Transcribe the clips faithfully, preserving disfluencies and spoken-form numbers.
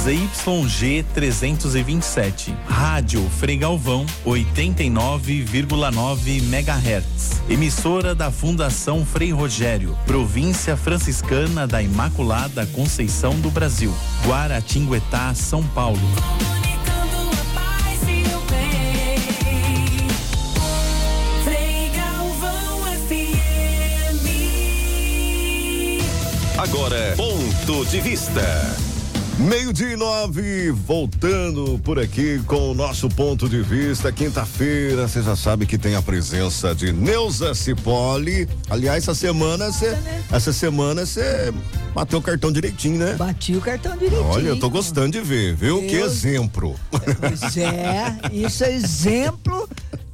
Z Y G trezentos e vinte e sete. Rádio Frei Galvão, oitenta e nove vírgula nove megahertz. Emissora da Fundação Frei Rogério, Província Franciscana da Imaculada Conceição do Brasil, Guaratinguetá, São Paulo. Agora, ponto de vista. Meio-dia e nove, voltando por aqui com o nosso ponto de vista. Quinta-feira, você já sabe que tem a presença de Neuza Cipoli. Aliás, essa semana você, essa semana você bateu o cartão direitinho, né? Bati o cartão direitinho. Olha, eu tô gostando de ver, viu? Deus. Que exemplo. Pois é, isso é exemplo.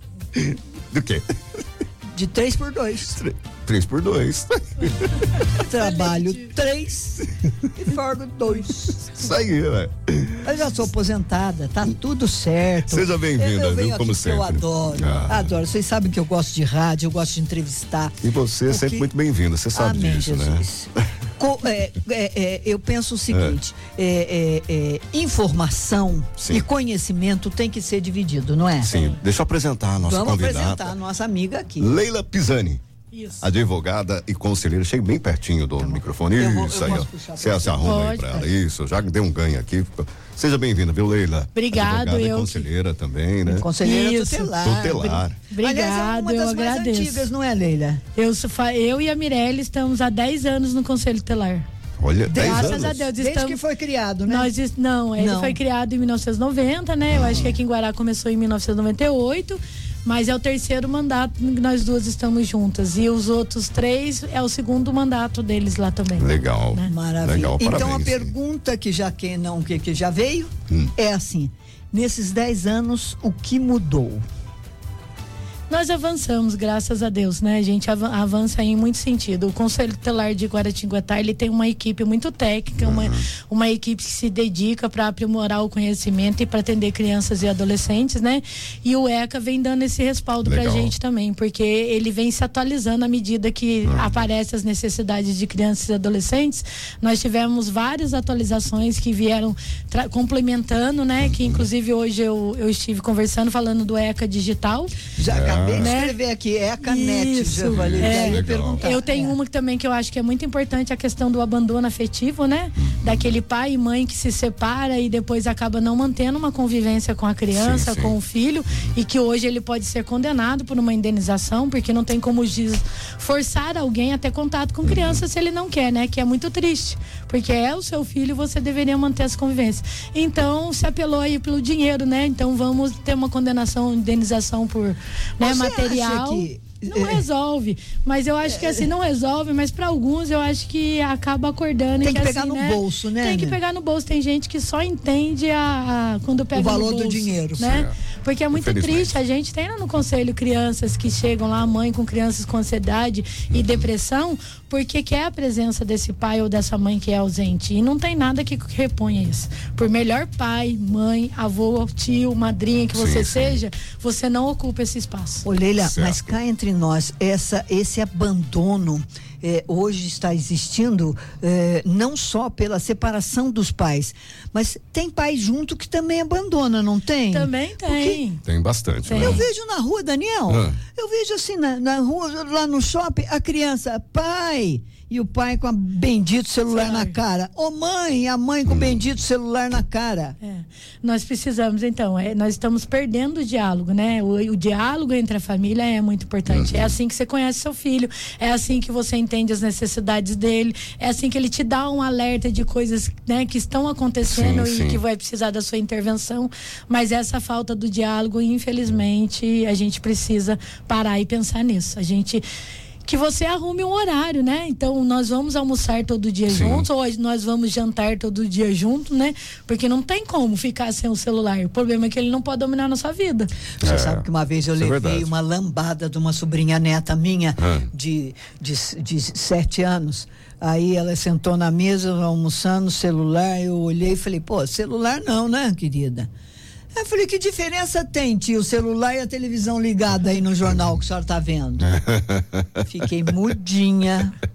Do quê? De três por dois. Três por dois. Trabalho três e folgo dois. Isso aí, velho. Eu já sou aposentada, tá tudo certo. Seja bem-vinda, viu? Como sempre. Eu adoro, ah. adoro. Vocês sabem que eu gosto de rádio, eu gosto de entrevistar. E você é sempre muito bem-vinda, você sabe Amém, disso, Jesus. né? Co, é, é, é, eu penso o seguinte: é. É, é, é, informação Sim. e conhecimento tem que ser dividido, não é? Sim. Deixa eu apresentar a nossa Vamos convidada. Vamos apresentar a nossa amiga aqui. Leila Pisani. Isso. Advogada e conselheira. Chega bem pertinho do tá microfone. Eu Isso vou, eu aí, ó. Você se arruma Pode, aí pra ela. pode. Isso, já deu um ganho aqui. Seja bem-vinda, viu, Leila? Obrigado, Advogada eu. E conselheira também, né? Conselheira Isso. tutelar. Tutelar. Obrigado, Aliás, é uma das eu mais agradeço. antigas, não é, Leila? Eu, sou fa- eu e a Mirelle estamos há dez anos no Conselho Tutelar. Olha, dez Graças anos. a Deus. Desde estamos, que foi criado, né? Nós, não, ele Não. foi criado em mil novecentos e noventa, né? Eu acho que aqui em Guará começou em mil novecentos e noventa e oito, mas é o terceiro mandato que nós duas estamos juntas. E os outros três é o segundo mandato deles lá também. Legal. Né? Maravilha. Legal, então parabéns. a pergunta que já que não que, que já veio Hum. é assim: nesses dez anos, o que mudou? Nós avançamos, graças a Deus, né? A gente av- avança em muito sentido. O Conselho Tutelar de Guaratinguetá, ele tem uma equipe muito técnica, uma, uma equipe que se dedica para aprimorar o conhecimento e para atender crianças e adolescentes, né? E o ECA vem dando esse respaldo pra Legal. gente também, porque ele vem se atualizando à medida que aparecem as necessidades de crianças e adolescentes. Nós tivemos várias atualizações que vieram tra- complementando, né? Que inclusive hoje eu, eu estive conversando, falando do ECA Digital. Já acabei de Né? escrever aqui, é a canete. Isso, Já falei, é. já ia Legal. perguntar. Eu tenho É. uma que também que eu acho que é muito importante, a questão do abandono afetivo, né? Daquele pai e mãe que se separa e depois acaba não mantendo uma convivência com a criança, Sim, sim. com o filho, e que hoje ele pode ser condenado por uma indenização, porque não tem como diz, forçar alguém a ter contato com criança se ele não quer, né? Que é muito triste, porque é o seu filho, você deveria manter essa convivência. Então, se apelou aí pelo dinheiro, né? Então vamos ter uma condenação, indenização por, né, Você material. acha que Não é, resolve, mas eu acho que assim, não resolve, mas para alguns eu acho que acaba acordando. Tem e que pegar assim, no né, bolso, né, Tem que né? pegar no bolso, tem gente que só entende a, a quando pega O valor no do bolso, dinheiro. né? Certo. Porque é muito Infelizmente. triste, a gente tem lá no conselho crianças que chegam lá, mãe com crianças com ansiedade e depressão, porque quer a presença desse pai ou dessa mãe que é ausente, e não tem nada que reponha isso. Por melhor pai, mãe, avô, tio, madrinha que você Sim, sim. seja, você não ocupa esse espaço. Ô Leila, Certo. mas cá entre nós, essa, esse abandono eh, hoje está existindo eh, não só pela separação dos pais, mas tem pai junto que também abandona, não tem? Também tem. Tem bastante, Tem. né? Eu vejo na rua, Daniel, Ah. eu vejo assim na, na rua, lá no shopping, a criança, pai, e o pai com a bendito celular Celular. na cara. Ô mãe, a mãe com o bendito celular na cara. É, nós precisamos, então, é, nós estamos perdendo o diálogo, né? O, o diálogo entre a família é muito importante. É assim que você conhece seu filho, é assim que você entende as necessidades dele, é assim que ele te dá um alerta de coisas, né, que estão acontecendo Sim, e sim. que vai precisar da sua intervenção. Mas essa falta do diálogo, infelizmente, a gente precisa parar e pensar nisso. A gente que você arrume um horário, né? Então, nós vamos almoçar todo dia Sim. juntos, ou nós vamos jantar todo dia junto, né? Porque não tem como ficar sem o celular. O problema é que ele não pode dominar a nossa vida. Você É, sabe que uma vez eu isso é levei verdade. uma lambada de uma sobrinha neta minha Ah. de, de, de sete anos. Aí ela sentou na mesa almoçando, celular, eu olhei e falei, pô, celular não, né, querida? Eu falei, que diferença tem, tio, o celular e a televisão ligada aí no jornal que a senhora tá vendo? Fiquei mudinha.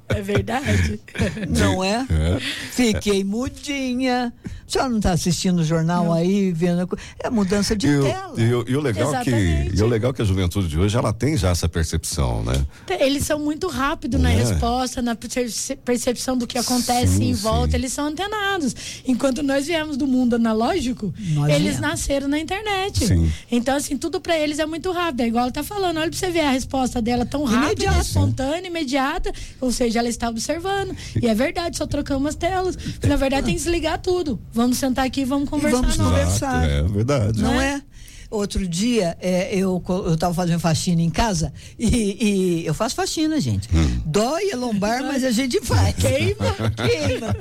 É verdade. Não é? É. Fiquei mudinha. A senhora não está assistindo o jornal Não. aí, vendo? É mudança de E o, tela. e, o, e o legal que, Exatamente. e o legal que a juventude de hoje, ela tem já essa percepção, né? Eles são muito rápidos na É. resposta, na perce- percepção do que acontece Sim, em volta, sim. eles são antenados. Enquanto nós viemos do mundo analógico, Nós eles viemos. nasceram na internet. Sim. Então, assim, tudo pra eles é muito rápido. É igual ela tá falando, olha pra você ver a resposta dela tão rápida, Imediata. espontânea, imediata. Ou seja, ela está observando. E é verdade, só trocamos as telas. Na verdade, tem que desligar tudo. Vamos sentar aqui e vamos conversar. vamos não. conversar. É verdade. Não Né? é? Outro dia, é, eu eu tava fazendo faxina em casa e, e eu faço faxina, gente. Hum. Dói a lombar, mas a gente faz. Queima, queima.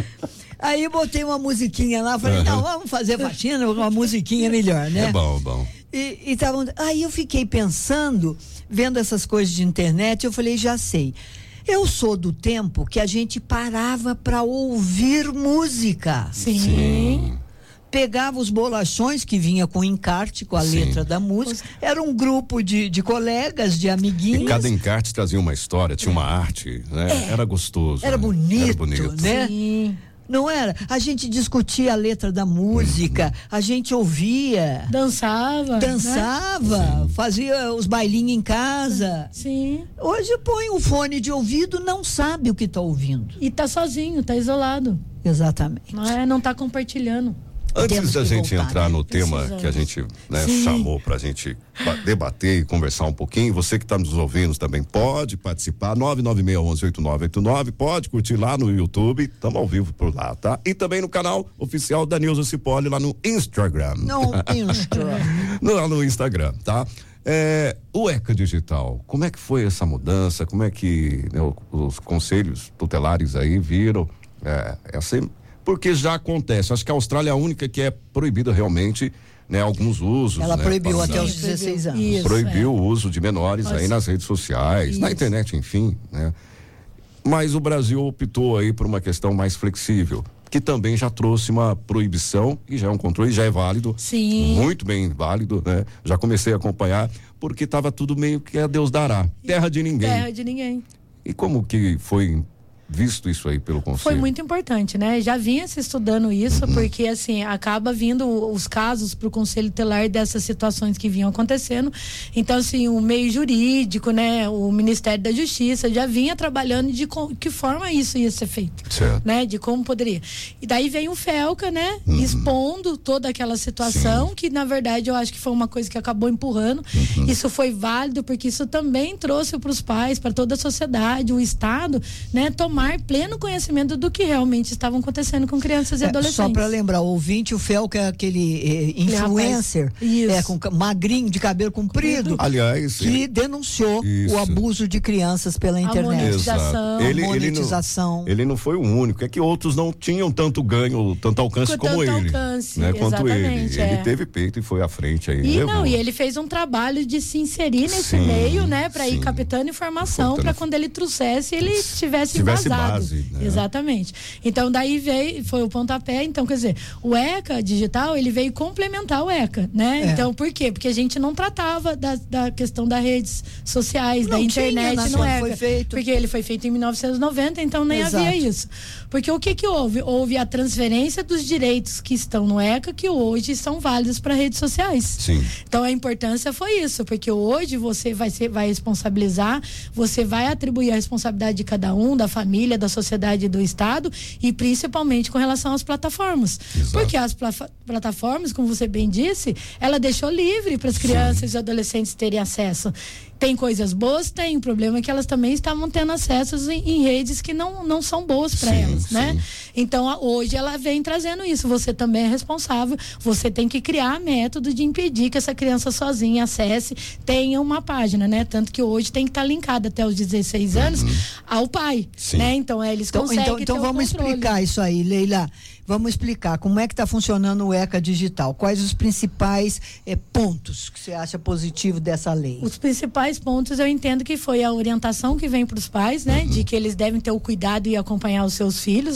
Aí eu botei uma musiquinha lá, falei, não, vamos fazer faxina, uma musiquinha melhor, né? É bom, bom. E, e tavam, aí eu fiquei pensando, vendo essas coisas de internet, eu falei, já sei. Eu sou do tempo que a gente parava para ouvir música. Sim. Sim. Pegava os bolachões que vinha com encarte, com a Sim. letra da música. Era um grupo de, de colegas, de E amiguinhos. cada encarte trazia uma história, tinha uma arte, né? Era gostoso. Era né? bonito, Era bonito. né? Sim. Não era? A gente discutia a letra da música, a gente ouvia, Dançava. Né? dançava, fazia os bailinhos em casa. Sim. Hoje põe o fone de ouvido, não sabe o que está ouvindo. E tá sozinho, tá isolado. Exatamente. Não é? Não tá compartilhando. Antes Temos da que gente voltar, entrar né? no tema Precisamos. que a gente né, Sim. chamou pra gente ba- debater e conversar um pouquinho, você que está nos ouvindo também pode participar, nove nove seis um um oito nove oito nove, pode curtir lá no YouTube, estamos ao vivo por lá, tá? E também no canal oficial da Nilza Cipolli lá no Instagram. Não instrua. no, no Instagram, tá? É, o ECA Digital, como é que foi essa mudança? Como é que né, os conselhos tutelares aí viram é, essa... Porque já acontece. Acho que a Austrália é a única que é proibida realmente, né? Alguns usos. Ela né, proibiu para- até os Sim, dezesseis anos. Isso, proibiu é. o uso de menores Mas- aí nas redes sociais, na Isso. internet, enfim, né? Mas o Brasil optou aí por uma questão mais flexível, que também já trouxe uma proibição e já é um controle, já é válido. Sim. Muito bem válido, né? Já comecei a acompanhar, porque estava tudo meio que a Deus dará. Terra de ninguém. Terra de ninguém. E como que foi visto isso aí pelo Conselho? Foi muito importante, né? Já vinha se estudando isso, porque assim, acaba vindo os casos para o Conselho Tutelar dessas situações que vinham acontecendo. Então, assim, o meio jurídico, né? O Ministério da Justiça já vinha trabalhando de com, que forma isso ia ser feito. Certo. Né? De como poderia. E daí vem o FELCA, né? Uhum. Expondo toda aquela situação, Sim. que na verdade eu acho que foi uma coisa que acabou empurrando. Uhum. Isso foi válido, porque isso também trouxe para os pais, para toda a sociedade, o Estado, né? Tomar pleno conhecimento do que realmente estavam acontecendo com crianças e É, adolescentes. só para lembrar, o ouvinte, o Felca é aquele eh, influencer, rapaz, isso. é, com ca- magrinho, de cabelo comprido, Aliás, que ele- denunciou Isso. o abuso de crianças pela internet. monetização. Exato. Ele, ele, monetização. não, ele não foi o único, é que outros não tinham tanto ganho, tanto alcance Com como tanto ele. alcance, né, quanto ele. exatamente, Ele é. teve peito e foi à frente aí. E levou. não, e ele fez um trabalho de se inserir nesse Sim, meio, né, para ir sim. captando informação, Captando- para quando ele trouxesse, ele tivesse, Tivesse embasado. base, né? Exatamente. Então daí veio, foi o pontapé, então quer dizer, o ECA digital, ele veio complementar o ECA, né? É. Então por quê? Porque a gente não tratava da, da questão das redes sociais, da Não tinha, internet né, no quando ECA. foi feito. Porque ele foi feito em mil novecentos e noventa, então nem Exato. havia isso. Porque o que que houve? Houve a transferência dos direitos que estão no ECA, que hoje são válidos para redes sociais. Sim. Então a importância foi isso, porque hoje você vai ser, vai responsabilizar, você vai atribuir a responsabilidade de cada um, da família, da sociedade e do Estado, e principalmente com relação às plataformas. Exato. Porque as pla- plataformas, como você bem disse, ela deixou livre para as crianças e adolescentes terem acesso. Tem coisas boas? Tem. O problema é que elas também estavam tendo acessos em, em redes que não, não são boas para Sim, elas, né? sim. Então, a- hoje ela vem trazendo isso. Você também é responsável. Você tem que criar método de impedir que essa criança sozinha acesse, tenha uma página, né? Tanto que hoje tem que estar linkada até os dezesseis anos ao pai, Sim. né? Então, é, eles Então, conseguem então, então ter o vamos controle. explicar isso aí, Leila. Vamos explicar como é que está funcionando o ECA Digital. Quais os principais eh, pontos que você acha positivo dessa lei? Os principais pontos eu entendo que foi a orientação que vem para os pais, né? De que eles devem ter o cuidado e acompanhar os seus filhos, né? Sim, sim.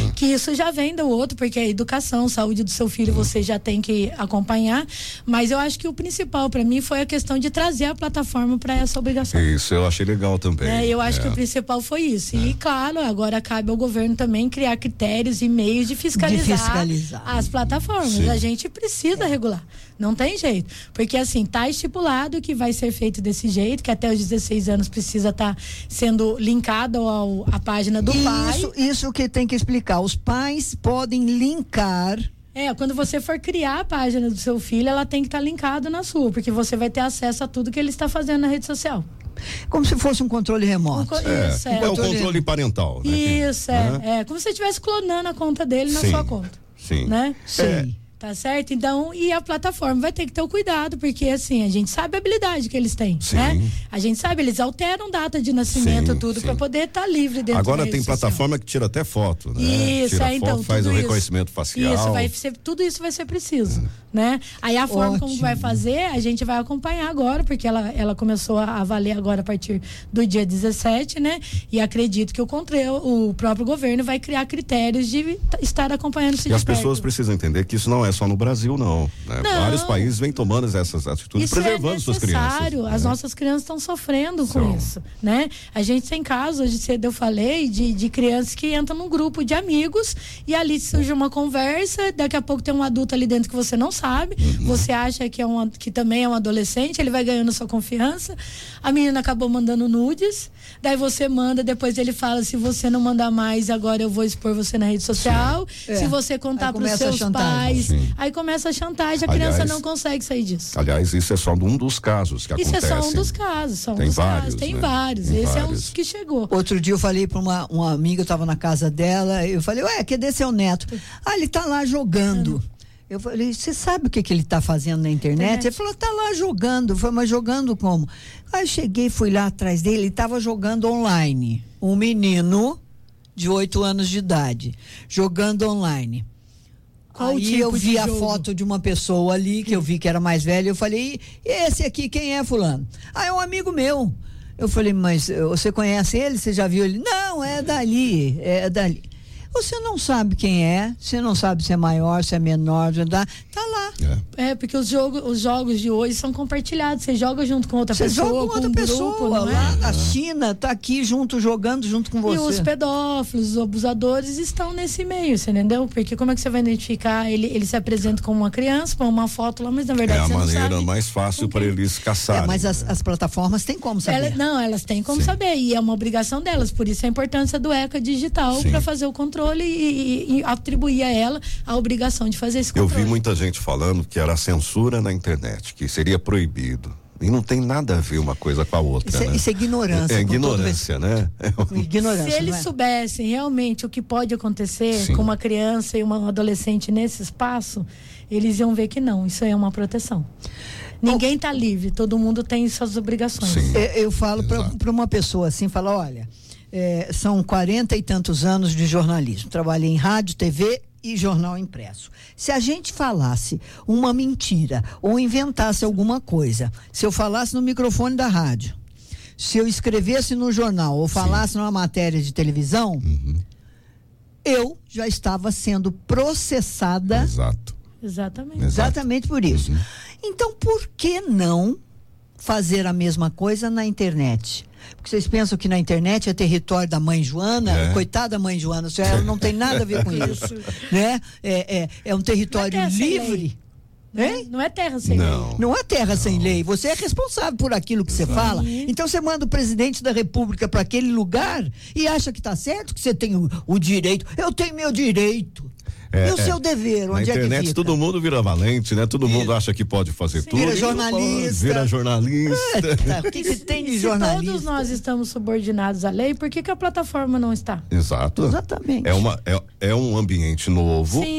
Sim. Que isso já vem do outro, porque a educação, saúde do seu filho, uhum. você já tem que acompanhar. Mas eu acho que o principal para mim foi a questão de trazer a plataforma para essa obrigação. Isso, eu achei legal também. É, eu acho é. que o principal foi isso. É. E, claro, agora cabe ao governo também criar critérios e meios de fiscalizar, de fiscalizar. as plataformas. Sim. A gente precisa é. regular. Não tem jeito. Porque, assim, tá estipulado que vai ser feito desse jeito, que até os dezesseis anos precisa estar tá sendo linkado ao, à página do isso, pai. Isso que tem que explicar. Os pais podem linkar. É, quando você for criar a página do seu filho, ela tem que estar tá linkada na sua, porque você vai ter acesso a tudo que ele está fazendo na rede social. Como se fosse um controle remoto. Um, isso, é, é. é o controle parental. Né? Isso, é, uhum. é. Como se você estivesse clonando a conta dele na sim, sua conta. Sim. Né? Sim. É. Tá certo? Então, e a plataforma vai ter que ter o cuidado, porque assim, a gente sabe a habilidade que eles têm, sim. né? A gente sabe, eles alteram data de nascimento, sim, tudo, para poder estar tá livre dentro Agora da tem social. plataforma que tira até foto, né? Isso, tira é, então. Foto, faz o isso, reconhecimento facial. Isso, vai ser, tudo isso vai ser preciso, hum. né? Aí a forma Ótimo. como vai fazer, a gente vai acompanhar agora, porque ela, ela começou a valer agora a partir do dia dezessete, né? E acredito que o, o próprio governo vai criar critérios de estar acompanhando esse E as pessoas precisam entender que isso não é só no Brasil, não. Né? Não. Vários países vêm tomando essas atitudes, isso preservando é suas crianças. As né? nossas crianças estão sofrendo São. com isso, né? A gente tem casos, hoje cedo eu falei, de, de crianças que entram num grupo de amigos e ali surge uma conversa, daqui a pouco tem um adulto ali dentro que você não sabe, uhum. você acha que, é um, que também é um adolescente, ele vai ganhando sua confiança, a menina acabou mandando nudes, daí você manda, depois ele fala, se você não mandar mais, agora eu vou expor você na rede social, é. se você contar para os seus pais, Sim. aí começa a chantagem, a criança aliás, não consegue sair disso. Aliás, isso é só um dos casos que isso acontecem. Isso é só um dos casos, só um tem dos vários, casos. Tem né? vários, tem esse vários. é um dos que chegou. Outro dia eu falei para uma, uma amiga, eu estava na casa dela, eu falei, ué, cadê seu neto? Ah, ele tá lá jogando. Eu falei, você sabe o que, que ele está fazendo na internet? Ele falou, tá lá jogando. Eu falei, mas jogando como? Aí eu cheguei, fui lá atrás dele, ele estava jogando online. Um menino de oito anos de idade, jogando online. Qual Aí tipo eu vi a jogo? foto de uma pessoa ali, que eu vi que era mais velha, eu falei, e esse aqui quem é, fulano? Ah, é um amigo meu. Eu falei, mas você conhece ele? Você já viu ele? Não, é dali, é dali. Você não sabe quem é, você não sabe se é maior, se é menor, tá, tá lá. É. é, porque os, jogo, os jogos de hoje são compartilhados. Você joga junto com outra você pessoa. Você joga com outra um pessoa. Grupo, não lá, é? A China tá aqui junto, jogando junto com você. E os pedófilos, os abusadores estão nesse meio, você entendeu? Porque como é que você vai identificar? Ele, ele se apresenta como uma criança, põe uma foto lá, mas na verdade é a você maneira não sabe mais fácil para eles caçarem. É, mas as, as plataformas têm como saber. Ela, não, elas têm como Sim. saber. E é uma obrigação delas. Por isso a importância do ECA digital para fazer o controle e, e e atribuir a ela a obrigação de fazer esse controle. Eu vi muita gente falando que era censura na internet, que seria proibido. E não tem nada a ver uma coisa com a outra. Isso, né? é, isso é ignorância. É ignorância, né? É um... ignorância, Se eles é? soubessem realmente o que pode acontecer Sim. com uma criança e uma adolescente nesse espaço, eles iam ver que não, isso é uma proteção. Ninguém está livre, todo mundo tem suas obrigações. Sim. Eu, eu falo para uma pessoa assim, falo, olha, é, são quarenta e tantos anos de jornalismo. Trabalhei em rádio, T V e jornal impresso. Se a gente falasse uma mentira ou inventasse alguma coisa, se eu falasse no microfone da rádio, se eu escrevesse no jornal ou falasse Sim. numa matéria de televisão, uhum. eu já estava sendo processada. Exato. Exatamente. Exatamente por isso. Uhum. Então, por que não fazer a mesma coisa na internet? Porque vocês pensam que na internet é território da mãe Joana, é. Coitada da mãe Joana, ela não tem nada a ver com isso, né? É, é, é um território não é livre. Hein? Não é terra sem não. lei. Não é terra não. sem lei. Você é responsável por aquilo que você Exato. fala. Então você manda o presidente da República para aquele lugar e acha que está certo, que você tem o, o direito. Eu tenho meu direito. É, e o seu dever, onde é que internet fica? todo mundo vira valente, né? Todo mundo acha que pode fazer Sim. tudo. Vira jornalista. Vira jornalista. É, o que, que tem de se jornalista? Todos nós estamos subordinados à lei, por que, que a plataforma não está? Exato. Exatamente. É, uma, é, é um ambiente novo. Sim.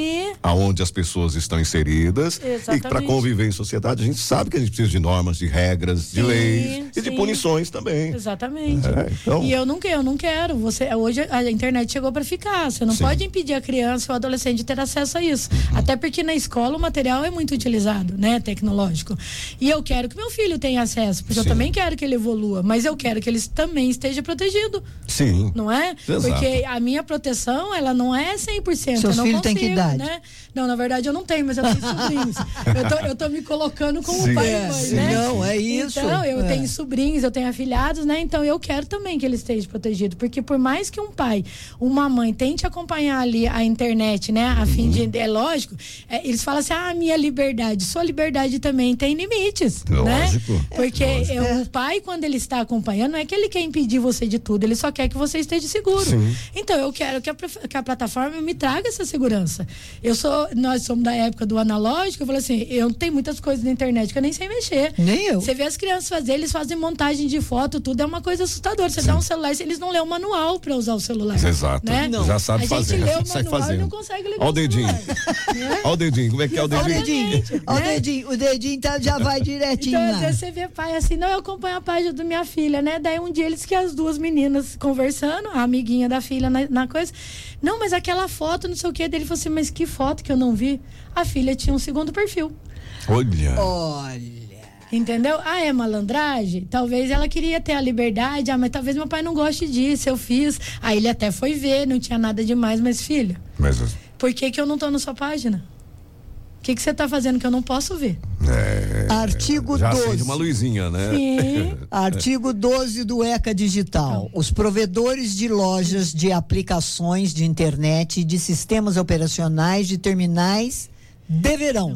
aonde as pessoas estão inseridas. Exatamente. E para conviver em sociedade, a gente sabe que a gente precisa de normas, de regras, sim, de leis e sim. de punições também. Exatamente. É, então... E eu não quero, eu não quero. Você, hoje a internet chegou para ficar. Você não Sim. pode impedir a criança ou o adolescente de ter acesso a isso. Uhum. Até porque na escola o material é muito utilizado, né? Tecnológico. E eu quero que meu filho tenha acesso, porque Sim. eu também quero que ele evolua, mas eu quero que ele também esteja protegido. Sim. Não é? Exato. Porque a minha proteção, ela não é cem por cento. Seus eu não filhos consigo, têm que idade? Né? Não, na verdade eu não tenho, mas eu tenho sobrinhos. Eu tô, eu tô me colocando como Sim. pai É, e mãe, sim. né? Não, é isso. Então, eu é. tenho sobrinhos, eu tenho afilhados, né? Então eu quero também que ele esteja protegido, porque por mais que um pai, uma mãe tente acompanhar ali a internet, né? A fim de, é lógico, é, eles falam assim, ah, minha liberdade, sua liberdade também tem limites, lógico, né? Porque lógico. Eu, o pai, quando ele está acompanhando, não é que ele quer impedir você de tudo, ele só quer que você esteja seguro. Sim. Então eu quero que a, que a plataforma me traga essa segurança. Eu sou, nós somos da época do analógico, eu falo assim, eu tenho muitas coisas na internet que eu nem sei mexer. Nem eu. Você vê as crianças fazer, eles fazem montagem de foto, tudo é uma coisa assustadora. Você Sim. dá um celular, eles não lêem o manual para usar o celular. Exato. Né? Não. Já sabe a fazer. gente lê o sai manual fazendo. E não consegue ligar Olha o dedinho. Né? Olha o dedinho. Como é que é o dedinho? Olha o dedinho. Olha o dedinho. O dedinho tá, já vai direitinho então, lá. Às vezes você vê pai assim, não, eu acompanho a página da minha filha, né? Daí um dia eles que as duas meninas conversando, a amiguinha da filha na, na coisa. Não, mas aquela foto, não sei o que, dele falou assim, mas que foto que eu não vi? A filha tinha um segundo perfil. Olha. Olha. Entendeu? Ah, é malandragem? Talvez ela queria ter a liberdade, ah, mas talvez meu pai não goste disso, eu fiz. Aí ele até foi ver, não tinha nada demais, mas filha, mas... por que que eu não tô na sua página? O que que você tá fazendo que eu não posso ver? É, Artigo já doze. acende uma luzinha, né? Sim. Artigo doze do ECA Digital. Os provedores de lojas de aplicações de internet e de sistemas operacionais de terminais deverão.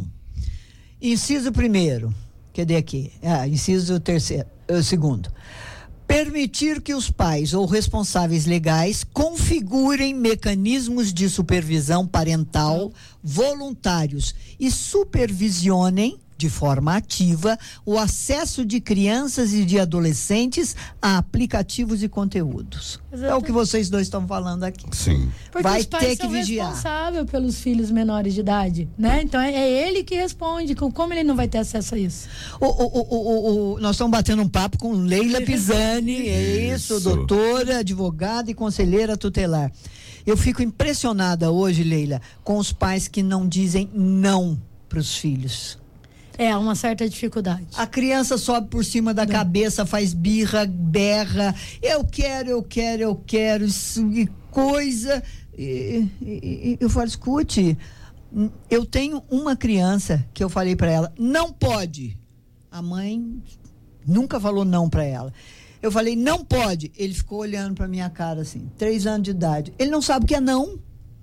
Inciso primeiro. Cadê aqui? Ah, inciso terceiro, uh, segundo. Permitir que os pais ou responsáveis legais configurem mecanismos de supervisão parental voluntários e supervisionem de forma ativa o acesso de crianças e de adolescentes a aplicativos e conteúdos. Exatamente. É o que vocês dois estão falando aqui. Sim. Porque vai os pais ter são que vigiar. responsáveis pelos filhos menores de idade, né? Então é, é ele que responde. Como ele não vai ter acesso a isso? O, o, o, o, o, nós estamos batendo um papo com Leila Pisani, é isso, Isso. doutora, advogada e conselheira tutelar. Eu fico impressionada hoje, Leila, com os pais que não dizem não para os filhos. É, uma certa dificuldade. A criança sobe por cima da Não. cabeça, faz birra, berra. Eu quero, eu quero, eu quero. Isso e coisa. E, e, e, eu falo, escute, eu tenho uma criança que eu falei para ela, não pode. A mãe nunca falou não para ela. Eu falei, não pode. Ele ficou olhando para minha cara assim, três anos de idade. Ele não sabe o que é não.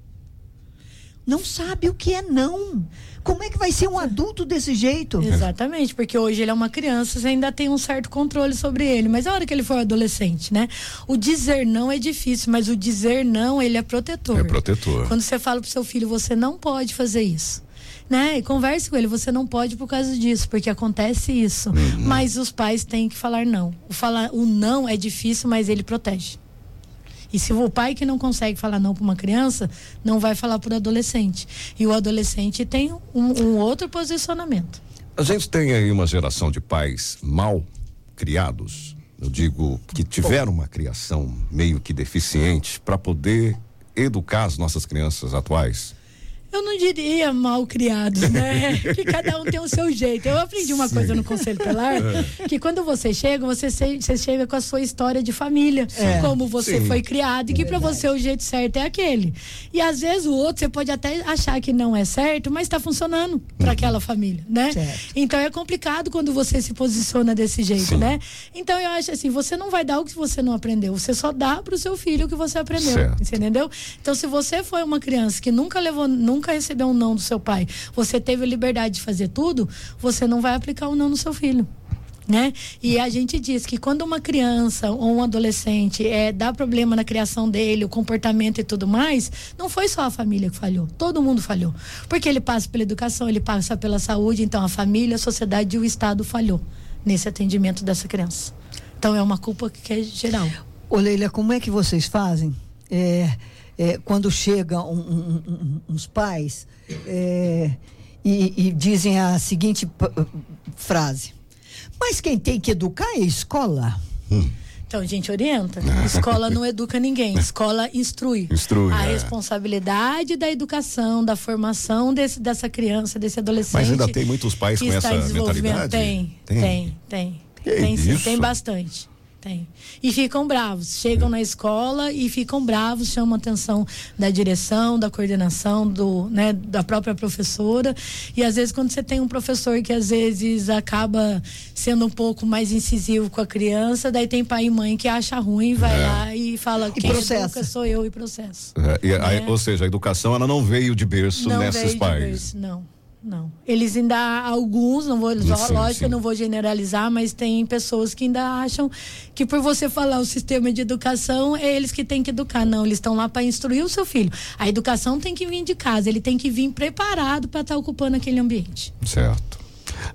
Não sabe o que é não. Como é que vai ser um adulto desse jeito? Exatamente, porque hoje ele é uma criança, você ainda tem um certo controle sobre ele, mas a hora que ele for adolescente, né? O dizer não é difícil, mas o dizer não, ele é protetor. É protetor. Quando você fala pro seu filho, você não pode fazer isso, né? E converse com ele, você não pode por causa disso, porque acontece isso. Uhum. Mas os pais têm que falar não. O, falar, o não é difícil, mas ele protege. E se o pai que não consegue falar não para uma criança, não vai falar para o adolescente. E o adolescente tem um, um outro posicionamento. A gente tem aí uma geração de pais mal criados, eu digo que tiveram uma criação meio que deficiente para poder educar as nossas crianças atuais. Eu não diria mal criados, né? Que cada um tem o seu jeito. Eu aprendi uma Sim. coisa no Conselho Tutelar, é. que quando você chega, você, se, você chega com a sua história de família, é. como você Sim. foi criado, e que é para você o jeito certo é aquele. E às vezes o outro, você pode até achar que não é certo, mas está funcionando para aquela família, né? Certo. Então é complicado quando você se posiciona desse jeito, Sim. né? Então eu acho assim, você não vai dar o que você não aprendeu, você só dá para o seu filho o que você aprendeu, certo. Você entendeu? Então se você foi uma criança que nunca levou, nunca Nunca recebeu um não do seu pai, você teve a liberdade de fazer tudo, você não vai aplicar um não no seu filho, né? E a gente diz que quando uma criança ou um adolescente é, dá problema na criação dele, o comportamento e tudo mais, não foi só a família que falhou, todo mundo falhou, porque ele passa pela educação, ele passa pela saúde, então a família, a sociedade e o Estado falhou nesse atendimento dessa criança. Então é uma culpa que é geral. Ô Leila, como é que vocês fazem? É... é, quando chegam um, um, um, uns pais é, e, e dizem a seguinte p- frase: mas quem tem que educar é a escola. Hum. Então, a gente orienta. Escola não educa ninguém, escola instrui. Instrui, a é. responsabilidade da educação, da formação desse, dessa criança, desse adolescente. Mas ainda tem muitos pais que com está essa em desenvolvimento. mentalidade? Tem, Tem. tem, tem. Que Tem, sim, isso? tem bastante. Tem. E ficam bravos. Chegam na escola e ficam bravos, chamam a atenção da direção, da coordenação, do, né, da própria professora. E às vezes, quando você tem um professor que às vezes acaba sendo um pouco mais incisivo com a criança, daí tem pai e mãe que acha ruim, vai É. lá e fala: E quem processa. educa sou eu, e processo. É, e a- Né? ou seja, a educação ela não veio de berço Não nesses veio de pais. berço, não. Não. Eles ainda, alguns, não vou, Sim, lógico, sim. eu não vou generalizar, mas tem pessoas que ainda acham que por você falar o sistema de educação, é eles que têm que educar. Não, eles estão lá para instruir o seu filho. A educação tem que vir de casa, ele tem que vir preparado para estar ocupando aquele ambiente. Certo.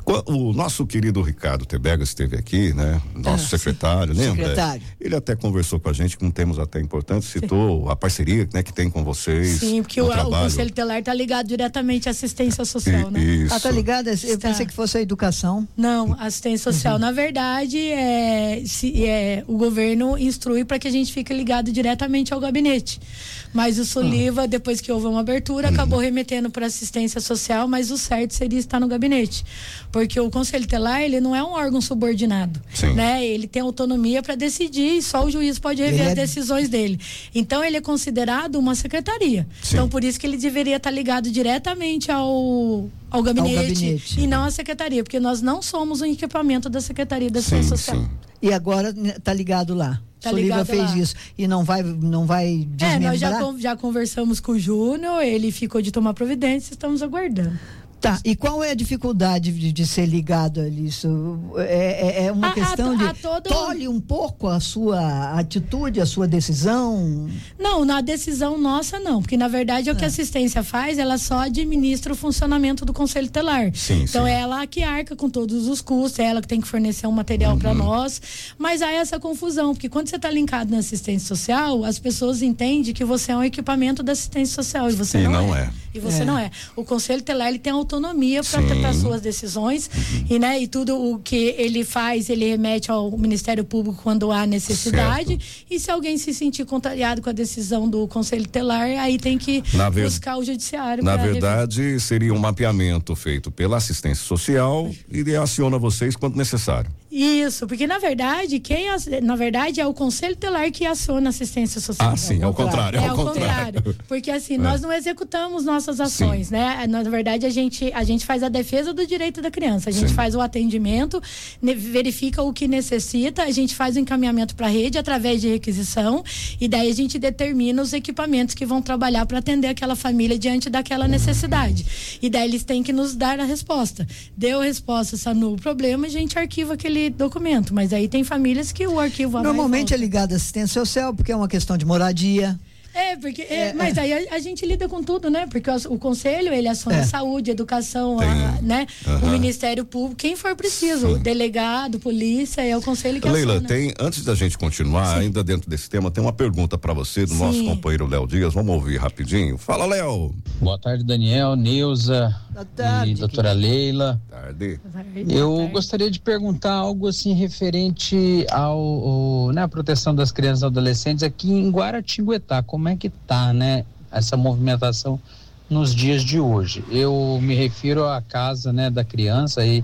O nosso querido Ricardo Tebega esteve aqui, né? Nosso Ah, secretário, sim. lembra? Secretário. Ele até conversou com a gente com temas até importantes, citou a parceria, né, que tem com vocês. Sim, porque o, o Conselho Telar está ligado diretamente à assistência social, I- né? Isso. Ah, tá ligada? Eu Está. pensei que fosse a educação. Não, assistência social. Uhum. Na verdade, é, se, é, o governo instrui para que a gente fique ligado diretamente ao gabinete. Mas o Soliva, depois que houve uma abertura, Uhum. acabou remetendo para assistência social, mas o certo seria estar no gabinete. Porque o Conselho Telar, ele não é um órgão subordinado. Sim. Né? Ele tem autonomia para decidir e só o juiz pode rever Ele as é- decisões dele. Então, ele é considerado uma secretaria. Sim. Então, por isso que ele deveria estar ligado diretamente ao, ao gabinete, gabinete. e não à secretaria, porque nós não somos um equipamento da Secretaria da Sim, Assistência Social. sim. E agora né, tá ligado lá. Tá Soliva ligado fez lá. isso. E não vai, não vai É, desmembrar? nós já, con- já conversamos com o Júnior, ele ficou de tomar providência, estamos aguardando. Tá, e qual é a dificuldade de, de ser ligado a isso? É, é- é uma A- a- questão de a todo- tolhe um pouco a sua atitude, a sua decisão? Não, na decisão nossa não, porque na verdade o que a assistência faz, ela só administra o funcionamento do Conselho Telar. Sim, então sim. é ela que arca com todos os custos, é ela que tem que fornecer um material para nós, mas há essa confusão, porque quando você está linkado na assistência social, as pessoas entendem que você é um equipamento da assistência social e você E não, não é. é. E você É. não é. O Conselho Telar, ele tem autonomia para Sim. as suas decisões e, né, e tudo o que ele faz, ele remete ao Ministério Público quando há necessidade. Certo. E se alguém se sentir contrariado com a decisão do Conselho Telar, aí tem que Na ver- buscar o judiciário. Na pra rever. verdade, seria um mapeamento feito pela assistência social e aciona vocês quando necessário. Isso, porque na verdade, quem as- na verdade é o Conselho Telar que aciona a assistência social. Ah, sim, é o contrário. É É ao o contrário. contrário, porque assim, nós não executamos nossas ações, né? Na verdade, a gente, a gente faz a defesa do direito da criança, a gente Sim. faz o atendimento, ne- verifica o que necessita, a gente faz o encaminhamento para a rede através de requisição e daí a gente determina os equipamentos que vão trabalhar para atender aquela família diante daquela necessidade. E daí eles têm que nos dar a resposta. Deu a resposta, sanou o problema, a gente arquiva aquele documento, mas aí tem famílias que o arquivo vai e Normalmente é volta. ligado à assistência social, porque é uma questão de moradia. É, porque, é, mas aí a, a gente lida com tudo, né? Porque o, o conselho, ele aciona É. saúde, educação, Tem. a, né? Aham. O Ministério Público, quem for preciso, Sim. o delegado, polícia, é o conselho que Leila, aciona. tem, antes da gente continuar, ainda dentro desse tema, tem uma pergunta para você do Sim. nosso companheiro Léo Dias. Vamos ouvir rapidinho. Fala, Léo. Boa tarde, Daniel, Neuza Boa tarde, e doutora Leila. Tarde. Eu gostaria de perguntar algo assim referente ao, ao, né, a proteção das crianças e adolescentes aqui em Guaratinguetá. Como é que tá, né, essa movimentação nos dias de hoje? Eu me refiro à casa, né, da criança aí,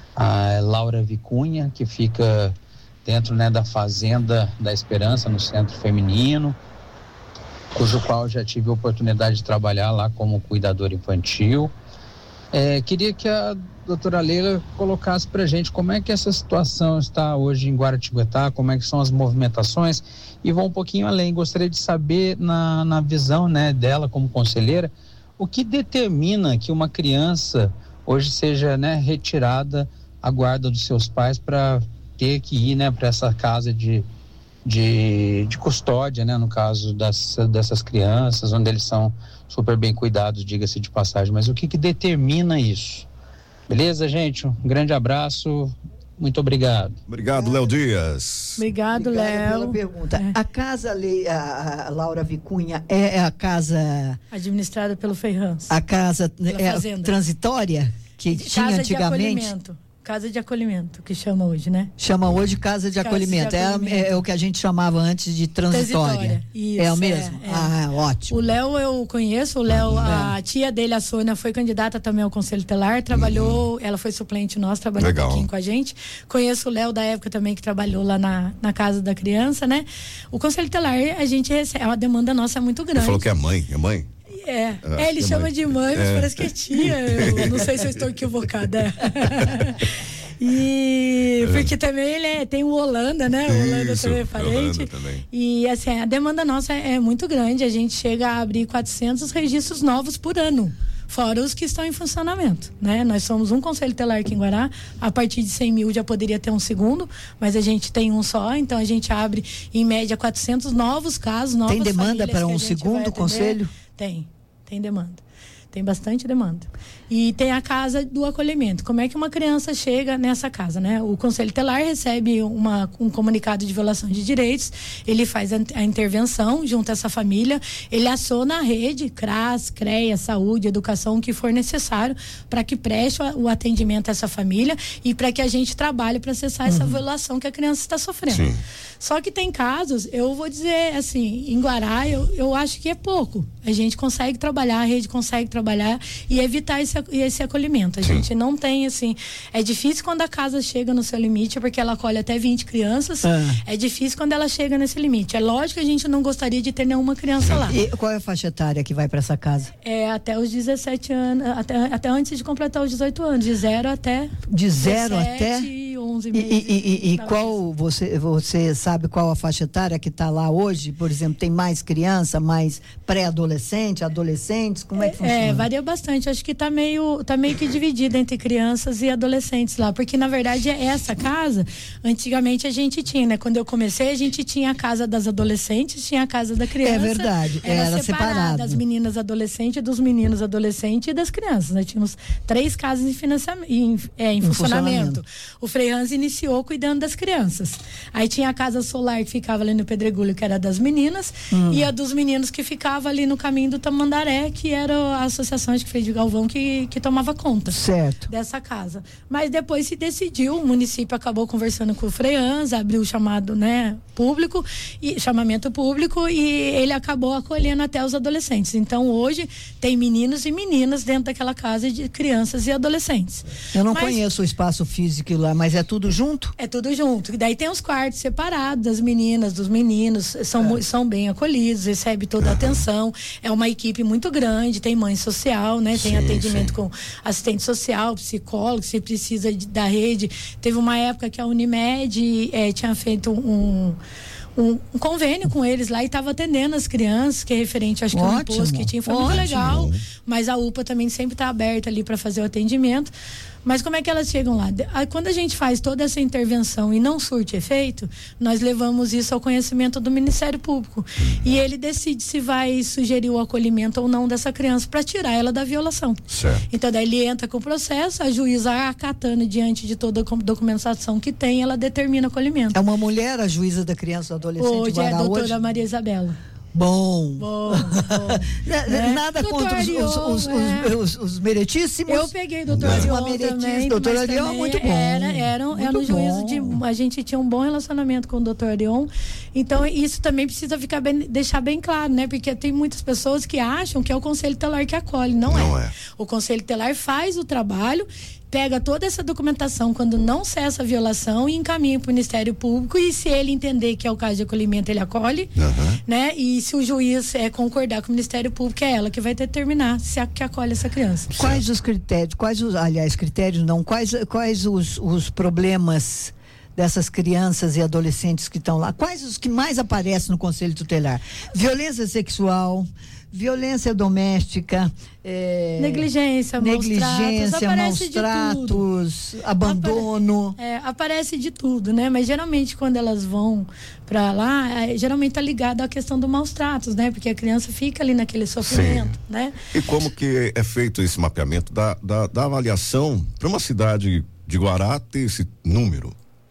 a Laura Vicunha, que fica dentro, né, da Fazenda da Esperança, no Centro Feminino, cujo qual já tive a oportunidade de trabalhar lá como cuidador infantil. É, queria que a doutora Leila colocasse para a gente como é que essa situação está hoje em Guaratinguetá, como é que são as movimentações, e vou um pouquinho além. Gostaria de saber, na, na visão, né, dela como conselheira, o que determina que uma criança hoje seja, né, retirada à guarda dos seus pais para ter que ir, né, para essa casa de, de, de custódia, né, no caso das, dessas crianças, onde eles são super bem cuidados, diga-se de passagem, mas o que que determina isso? Beleza, gente? Um grande abraço Muito obrigado. Obrigado, Léo Dias. Obrigado, Obrigada pela Léo. pergunta. É. A casa, Le- a, a Laura Vicunha, é a casa, Administrada pelo Ferrans. a casa Pela é, fazenda. transitória que tinha Casa de antigamente? acolhimento. Casa de acolhimento, que chama hoje, né? Chama hoje casa de Casa acolhimento. de É- acolhimento. É, é o que a gente chamava antes de transitória. Transitória, isso, é o mesmo? é, é. Ah, ótimo. O Léo eu conheço, o Léo, a tia dele, a Sônia, foi candidata também ao Conselho Telar, trabalhou, ela foi suplente nossa, trabalhou Legal. um pouquinho com a gente. Conheço o Léo da época também que trabalhou lá na, na casa da criança, né? O Conselho Telar, a gente recebe, a demanda nossa é muito Ele grande. falou que é mãe, é mãe? É, Ah, é, ele que chama mãe. de mãe, mas É. parece que é tia. Eu não sei se eu estou equivocada. E porque também ele é, tem o Holanda, né? O Holanda Isso, também é parente. Holanda também. E assim, a demanda nossa é muito grande. A gente chega a abrir quatrocentos registros novos por ano. Fora os que estão em funcionamento, né? Nós somos um conselho telar aqui em Guará. A partir de cem mil já poderia ter um segundo, mas a gente tem um só. Então a gente abre em média quatrocentos novos casos, novas Tem demanda famílias para que a um gente vai segundo atender. conselho? Tem, tem demanda. Tem bastante demanda. E tem a casa do acolhimento. Como é que uma criança chega nessa casa, né? O Conselho Telar recebe uma, um comunicado de violação de direitos, ele faz a, a intervenção junto a essa família, ele aciona a rede, CRAS, CREA, Saúde, Educação, o que for necessário para que preste o atendimento a essa família e para que a gente trabalhe para cessar essa violação que a criança está sofrendo. Sim. Só que tem casos, eu vou dizer assim, em Guará, eu, eu acho que é pouco. A gente consegue trabalhar, a rede consegue trabalhar e evitar esse, esse acolhimento. A Sim. gente não tem, assim, é difícil quando a casa chega no seu limite, porque ela acolhe até vinte crianças, Ah. é difícil quando ela chega nesse limite. É lógico que a gente não gostaria de ter nenhuma criança lá. E qual é a faixa etária que vai para essa casa? É até os dezessete anos, até, até antes de completar os dezoito anos, de zero até De zero dezessete, até? onze E, meses. e, e, e talvez. qual você, você sabe qual a faixa etária que está lá hoje? Por exemplo, tem mais criança, mais pré-adolescente, adolescentes? Como é que funciona? É, varia bastante. Acho que tá meio, tá meio que dividida entre crianças e adolescentes lá. Porque, na verdade, essa casa, antigamente a gente tinha, né? Quando eu comecei, a gente tinha a casa das adolescentes, tinha a casa da criança. É verdade, era separado. Das meninas adolescentes, dos meninos adolescentes e das crianças. Nós tínhamos três casas em, financiamento, em, é, em, Em funcionamento. funcionamento. O Frei Hans iniciou cuidando das crianças. Aí tinha a casa solar que ficava ali no Pedregulho, que era das meninas, Hum. e a dos meninos que ficava ali no caminho do Tamandaré, que era a associação de Frei de Galvão que, que tomava conta Certo. dessa casa. Mas depois se decidiu, o município acabou conversando com o Frei Hans, abriu o chamado, né, público, e chamamento público, e ele acabou acolhendo até os adolescentes. Então hoje tem meninos e meninas dentro daquela casa de crianças e adolescentes. Eu não Mas conheço o espaço físico lá, mas é tudo junto? é tudo junto. E daí tem os quartos separados das meninas, dos meninos, são, mu- são bem acolhidos, recebe toda a atenção. É uma equipe muito grande, tem mãe social, né? Tem Sim, atendimento sim. com assistente social, psicólogo, se precisa de- da rede. Teve uma época que a Unimed eh, tinha feito um. Um, um convênio com eles lá e estava atendendo as crianças, que é referente, acho que um Ótimo, imposto que tinha, foi muito ótimo. legal. Mas a U P A também sempre está aberta ali para fazer o atendimento. Mas como é que elas chegam lá? De- aí, quando a gente faz toda essa intervenção e não surte efeito, nós levamos isso ao conhecimento do Ministério Público. E ele decide se vai sugerir o acolhimento ou não dessa criança para tirar ela da violação. Certo. Então daí ele entra com o processo, a juíza acatando diante de toda a com- documentação que tem, ela determina o acolhimento. É uma mulher a juíza da criança e do adolescente Hoje é a Guará doutora hoje? Maria Isabela. Bom. Bom, bom. Na- né? Nada Doutor contra os, os, Arion, os, é. os, os meritíssimos. Eu peguei o doutor Mas uma Arion meretista, também. doutor mas Arion, também muito bom. Era, era, um- era Muito um juízo bom. de... A gente tinha um bom relacionamento com o doutor Arion. Então, isso também precisa ficar bem, deixar bem claro, né? Porque tem muitas pessoas que acham que é o Conselho Telar que acolhe. Não, Não é. é. O Conselho Telar faz o trabalho, pega toda essa documentação quando não cessa a violação e encaminha para o Ministério Público, e se ele entender que é o caso de acolhimento, ele acolhe, Aham. né? E se o juiz é, concordar com o Ministério Público, é ela que vai determinar se a, que acolhe essa criança. Quais os critérios, quais os, aliás, critérios não, quais, quais os, os problemas dessas crianças e adolescentes que estão lá? Quais os que mais aparecem no Conselho Tutelar? Violência sexual, violência doméstica, é, Negligência, maus negligência, tratos, maus aparece de tudo. tratos, abandono. É, aparece de tudo, né? Mas geralmente quando elas vão pra lá, é, geralmente tá ligado à questão do maus tratos, né? Porque a criança fica ali naquele sofrimento, né? E como que é feito esse mapeamento da, da, da avaliação para uma cidade de Guará ter esse número?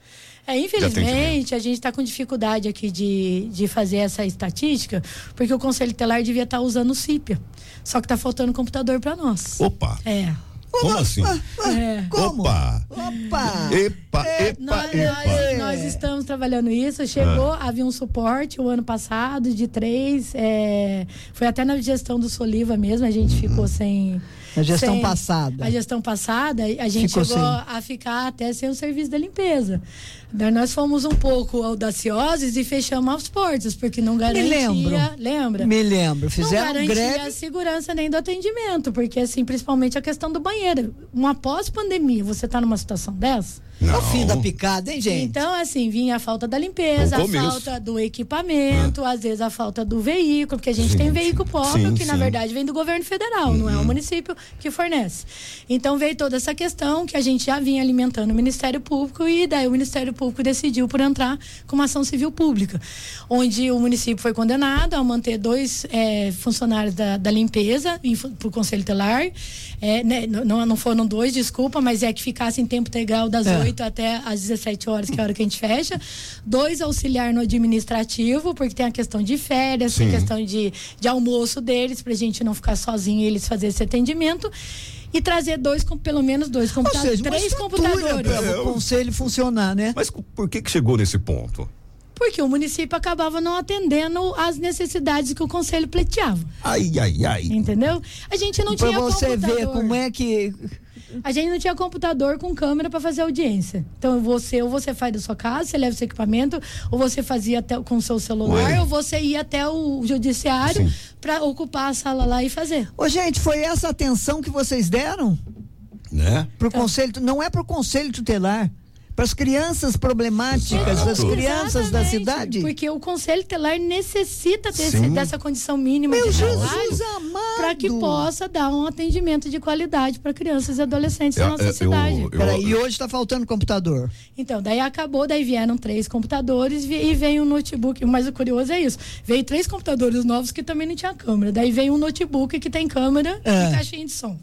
É, infelizmente, a gente está com dificuldade aqui de, de fazer essa estatística, porque o Conselho Tutelar devia estar tá usando o CIPIA. Só que está faltando computador para nós. Opa! É. Como assim? É. Como? Opa! Opa! Epa, É, epa, Nós, epa. nós, nós estamos trabalhando isso. Chegou, Ah. havia um suporte o ano passado de três. É, foi até na gestão do Soliva mesmo, a gente ficou sem. A gestão sem- passada. A gestão passada, a gente Ficou chegou sem. a ficar até sem o serviço da limpeza. Daí nós fomos um pouco audaciosos e fechamos as portas, porque não garantia. lembro. Lembra? Me lembro, fizeram não garantia greve. a segurança nem do atendimento, porque assim, principalmente a questão do banheiro. Uma pós-pandemia, você está numa situação dessa? É o fim da picada, hein, gente? Então, assim, vinha a falta da limpeza, No a começo. falta do equipamento, às vezes a falta do veículo, porque a gente Sim, tem veículo próprio sim, que, na sim. verdade, vem do governo federal, não é o município que fornece. Então, veio toda essa questão que a gente já vinha alimentando o Ministério Público e daí o Ministério Público decidiu por entrar com uma ação civil pública, onde o município foi condenado a manter dois eh, funcionários da, da limpeza para o Conselho Tutelar. É, né, não, não foram dois, desculpa, mas é que ficasse em tempo integral das É. oito até às dezessete horas, que é a hora que a gente fecha. Dois auxiliar no administrativo, porque tem a questão de férias, tem a questão de, de almoço deles, pra gente não ficar sozinho e eles fazerem esse atendimento. E trazer dois, com pelo menos dois Ou computadores, seja, uma três estrutura computadores. para o conselho funcionar, né? Mas por que que chegou nesse ponto? Porque o município acabava não atendendo às necessidades que o conselho pleiteava. Ai, ai, ai. Entendeu? A gente não Para tinha você computador. ver como é que. A gente não tinha computador com câmera para fazer audiência. Então, você ou você faz da sua casa, você leva o seu equipamento, ou você fazia até com o seu celular, Ué. ou você ia até o judiciário para ocupar a sala lá e fazer. Ô, gente, foi essa atenção que vocês deram Né? pro Então. conselho? Não é pro conselho tutelar. Para as crianças problemáticas, Exato. das crianças da Exatamente, cidade. Porque o Conselho Tutelar necessita desse, Sim. dessa condição mínima Meu de Jesus trabalho amado. para que possa dar um atendimento de qualidade para crianças e adolescentes Eu- da nossa eu- cidade. eu- Peraí, e hoje está faltando computador. Então, daí acabou, daí vieram três computadores vi- e veio um notebook. Mas o curioso é isso. Veio três computadores novos que também não tinha câmera. Daí veio um notebook que tem câmera É. e caixinha de som.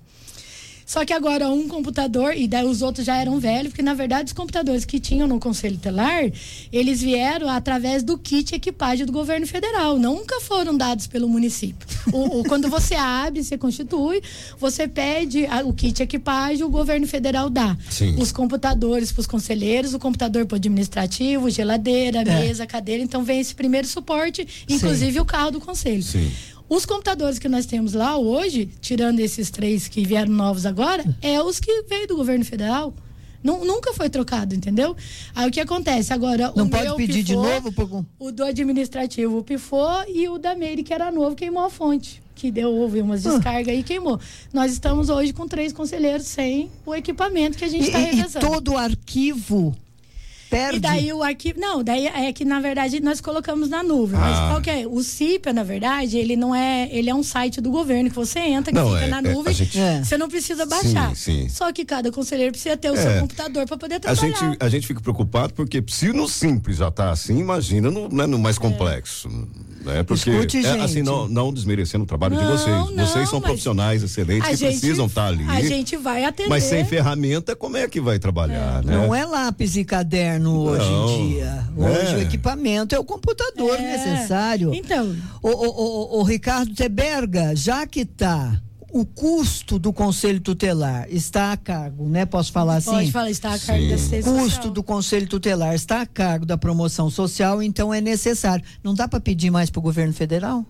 Só que agora um computador, e daí os outros já eram velhos, porque na verdade os computadores que tinham no Conselho Tutelar, eles vieram através do kit equipagem do governo federal, nunca foram dados pelo município. O, o- quando você abre, você constitui, você pede a- o kit equipagem, o governo federal dá. Sim. Os computadores para os conselheiros, o computador para o administrativo, geladeira, mesa, cadeira, então vem esse primeiro suporte, inclusive o carro do conselho. Sim. Os computadores que nós temos lá hoje, tirando esses três que vieram novos agora, é os que veio do governo federal. Nu- nunca foi trocado, entendeu? Aí o que acontece? Agora, Não o pode meu pedir de pifou, novo? Por... o do administrativo pifou e o da Meire, que era novo, queimou a fonte. Que deu, houve umas Ah. descargas e queimou. Nós estamos hoje com três conselheiros sem o equipamento que a gente está E, e revezando. todo o arquivo perde. E daí o arquivo. Não, daí é que, na verdade, nós colocamos na nuvem. Mas Ah. qual que é? O CIPA, na verdade, ele não é. Ele é um site do governo que você entra, que Não, fica é- na é, nuvem. a gente- É. Você não precisa baixar. Sim, sim. Só que cada conselheiro precisa ter o É. seu computador para poder A trabalhar. gente, a gente fica preocupado porque se no simples já tá assim, imagina no, né, no mais complexo. Né? Porque, Escute, é, gente. assim, não, não desmerecendo o trabalho de Não, vocês. não, vocês são mas profissionais excelentes A que gente- precisam estar ali. A gente vai atender. Mas sem ferramenta, como é que vai trabalhar, né? Não é lápis e caderno hoje Não. em dia. Hoje É. o equipamento é o computador É. necessário. Então. O, o, o, o Ricardo Teberga, já que tá o custo do Conselho Tutelar está a cargo, né? Posso falar assim? Pode falar, está a cargo Sim. da O assistência custo social. do Conselho Tutelar está a cargo da promoção social, então é necessário. Não dá para pedir mais para o governo federal?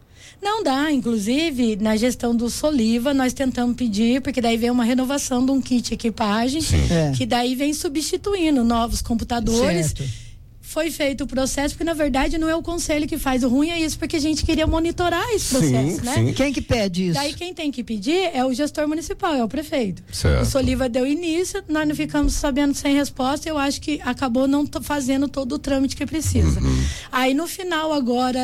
Não dá, inclusive, na gestão do Soliva, nós tentamos pedir, porque daí vem uma renovação de um kit equipagem, É. que daí vem substituindo novos computadores. Certo. Foi feito o processo, porque na verdade não é o conselho que faz. O ruim é isso, porque a gente queria monitorar esse processo, Sim, né? sim. Quem que pede isso? Daí quem tem que pedir é o gestor municipal, é o prefeito. Certo. O Soliva deu início, nós não ficamos sabendo sem resposta, eu acho que acabou não to- fazendo todo o trâmite que precisa. Uhum. Aí no final agora,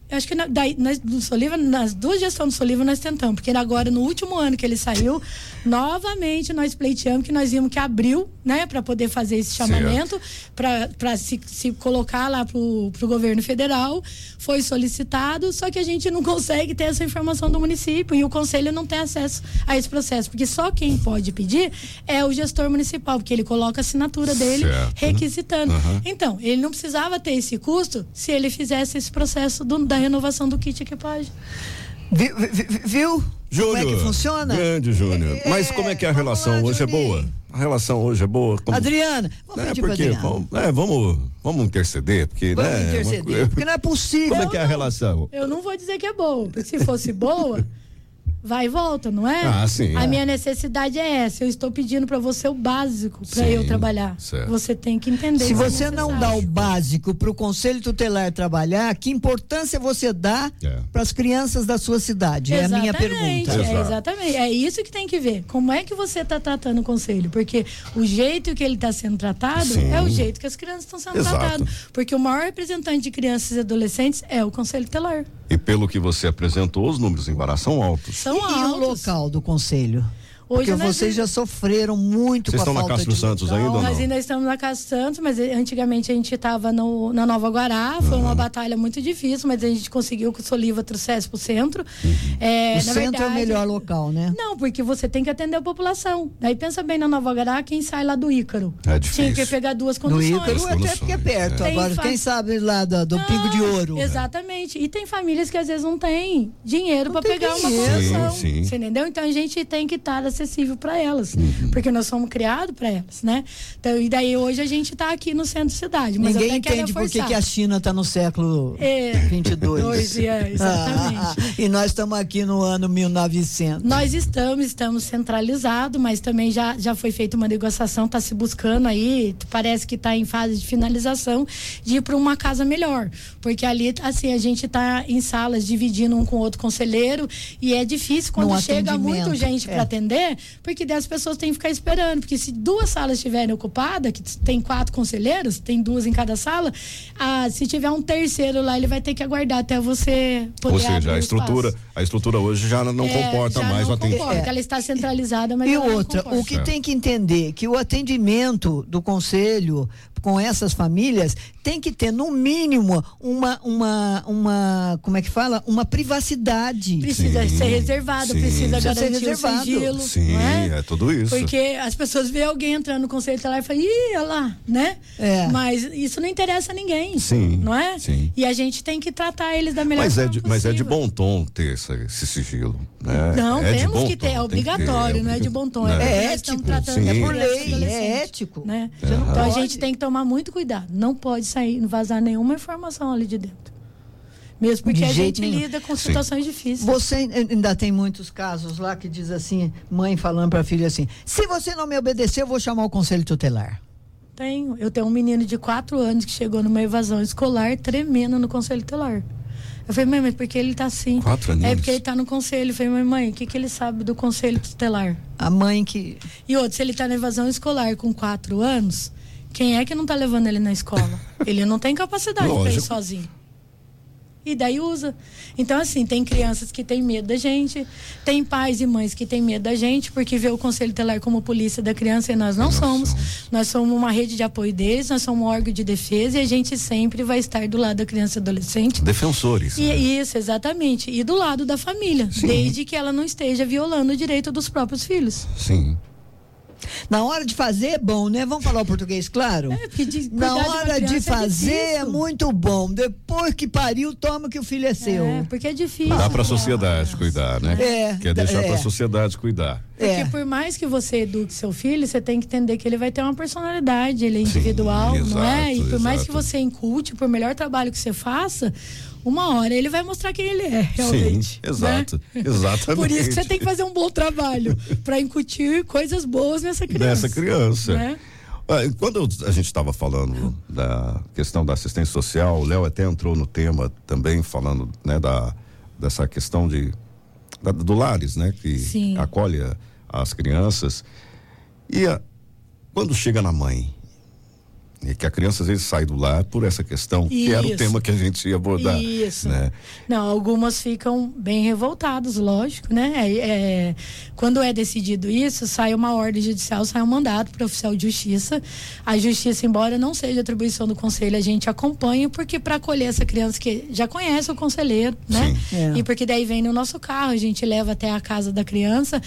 Eu acho que na, daí, nós, no Soliva, nas duas gestões do Soliva nós tentamos, porque agora no último ano que ele saiu, novamente nós pleiteamos que nós vimos que abriu, né, para poder fazer esse chamamento, para se, se colocar lá pro, pro governo federal, foi solicitado, só que a gente não consegue ter essa informação do município e o conselho não tem acesso a esse processo, porque só quem pode pedir é o gestor municipal, porque ele coloca a assinatura dele certo. requisitando. Uhum. Então, ele não precisava ter esse custo se ele fizesse esse processo do, da renovação do kit equipagem. Viu? viu? Júnior, como é que funciona? Grande Júnior. É, Mas como é que a vamos relação lá, hoje Juninho. é boa? A relação hoje é boa? Como... Adriana, vamos é, pedir porque, pra Adriana. vamos, é, vamos, vamos interceder, porque, Vamos né? interceder, porque não é possível. Como é que é a não. relação? Eu não vou dizer que é boa, porque se fosse boa, vai e volta, não é? Ah, sim, A é. minha necessidade é essa. Eu estou pedindo para você o básico para Sim, eu trabalhar. certo. Você tem que entender. Se que é você não dá necessário. o básico para o Conselho Tutelar trabalhar, que importância você dá É. para as crianças da sua cidade? É a minha pergunta. É, Exato. exatamente. É isso que tem que ver. Como é que você está tratando o conselho? Porque o jeito que ele está sendo tratado Sim. é o jeito que as crianças estão sendo Exato. tratadas. Porque o maior representante de crianças e adolescentes é o Conselho Tutelar. E pelo que você apresentou, os números em Guará são altos. São E o altos. local do Conselho? Hoje Porque nós- vocês já sofreram muito Vocês com a estão na falta Castro de Santos local. ainda ou não? Nós ainda estamos na Casa Santos, mas antigamente a gente estava na Nova Guará, foi uma batalha muito difícil, mas a gente conseguiu que o Soliva trouxesse para o centro. É, O na centro é o verdade- melhor local, né? Não, porque você tem que atender a população. Daí pensa bem na Nova Guará, quem sai lá do Ícaro. É difícil. Tinha que pegar duas No conduções. Ícaro até condições, porque é perto. é. Agora, Tem fa- quem sabe lá do, do Não, Pingo de Ouro? Exatamente. E tem famílias que às vezes não têm dinheiro para tem pegar uma dinheiro. condução. Sim, sim. Você entendeu? Então a gente tem que estar acessível para elas. Porque nós somos criados para elas, né? Então, e daí hoje a gente está aqui no centro da cidade. Mas eu Ninguém até quero entende por que reforçar. que a China está no século É. vinte e dois. Dois, é, exatamente. Ah, e nós estamos aqui no ano mil e novecentos. Nós estamos, estamos centralizados, mas também já, já foi feita uma negociação, está se buscando aí, parece que está em fase de finalização, de ir para uma casa melhor. Porque ali, assim, a gente está em salas dividindo um com o outro conselheiro e é difícil quando No chega atendimento, muita gente é. para atender, porque daí as pessoas têm que ficar esperando. Porque se duas salas estiverem ocupadas, que tem quatro conselheiros, tem duas em cada sala, ah, se tiver um terceiro lá, ele vai ter que aguardar até você poder Ou seja, abrir a o estrutura, espaço. a estrutura hoje já não É, comporta já mais não o atendimento. comporta. Ela está centralizada, mas E ela não outra, comporta. o que Certo. tem que entender que o atendimento do conselho com essas famílias tem que ter no mínimo uma uma uma como é que fala? Uma privacidade. Precisa Sim, ser reservado, sim. precisa Precisa ser garantir o reservado. sigilo, Sim, não é? é tudo isso. Porque as pessoas veem alguém entrando no conselho tutelar e falam, ih, olha lá, né? É. Mas isso não interessa a ninguém, Sim, não é? sim. E a gente tem que tratar eles da melhor Mas é, forma de, mas é de possível. bom tom ter essa, esse sigilo. Né? Não, é de temos bom que ter, tom, é tem obrigatório, que ter, não é de bom tom. né? É, porque É nós ético, estamos tratando sim. de É por criança e lei, é adolescente, ético. Né? Você não Então a pode. gente tem que tomar muito cuidado. Não pode sair, vazar nenhuma informação ali de dentro. Mesmo porque De a jeito gente nenhum. lida com situações difíceis. Você ainda tem muitos casos lá que diz assim, mãe falando para a filha assim: se você não me obedecer, eu vou chamar o conselho tutelar. Tenho. Eu tenho um menino de quatro anos que chegou numa evasão escolar tremendo no conselho tutelar. Eu falei, mãe, mas por que ele tá assim? Quatro aninhos? É porque ele tá no conselho. Eu falei, mãe, mãe, o que, que ele sabe do conselho tutelar? A mãe que E outro, se ele tá na evasão escolar com quatro anos, quem é que não tá levando ele na escola? Ele não tem capacidade para ir Lógico. sozinho. E daí usa. Então, assim, tem crianças que têm medo da gente, tem pais e mães que têm medo da gente, porque vê o Conselho Tutelar como polícia da criança e nós não Nós somos. somos. Nós somos uma rede de apoio deles, nós somos um órgão de defesa e a gente sempre vai estar do lado da criança e adolescente. Defensores. E, né? isso, exatamente. E do lado da família, Sim. desde que ela não esteja violando o direito dos próprios filhos. Sim. na hora de fazer é bom, né? Vamos falar o português, claro? É, porque de, Na cuidar de uma hora de criança fazer é, difícil. muito bom. Depois que pariu, toma que o filho é seu. É, porque é difícil. Dá para a né? sociedade cuidar, né? É, Quer deixar é. para a sociedade cuidar. Porque É. por mais que você eduque seu filho, você tem que entender que ele vai ter uma personalidade, ele é Sim, individual, não é? exato, E por mais exato. que você inculte, por melhor trabalho que você faça, uma hora ele vai mostrar quem ele é, realmente. Sim, exato, né? exatamente. Por isso que você tem que fazer um bom trabalho para incutir coisas boas nessa criança. Dessa criança. Né? Ah, Quando a gente estava falando da questão da assistência social, o Léo até entrou no tema também, falando, né, da, dessa questão de, da, do Lares, né, que Sim. acolhe a- as crianças. E a- quando chega na mãe, E que a criança às vezes sai do lar por essa questão, Isso. que era o tema que a gente ia abordar. Isso. Né? Não, algumas ficam bem revoltadas, lógico, né? É, é, quando é decidido isso, sai uma ordem judicial, sai um mandato para o oficial de justiça. A justiça, embora não seja atribuição do conselho, a gente acompanha, porque para acolher essa criança que já conhece o conselheiro, né? É. E porque daí vem no nosso carro, a gente leva até a casa da criança,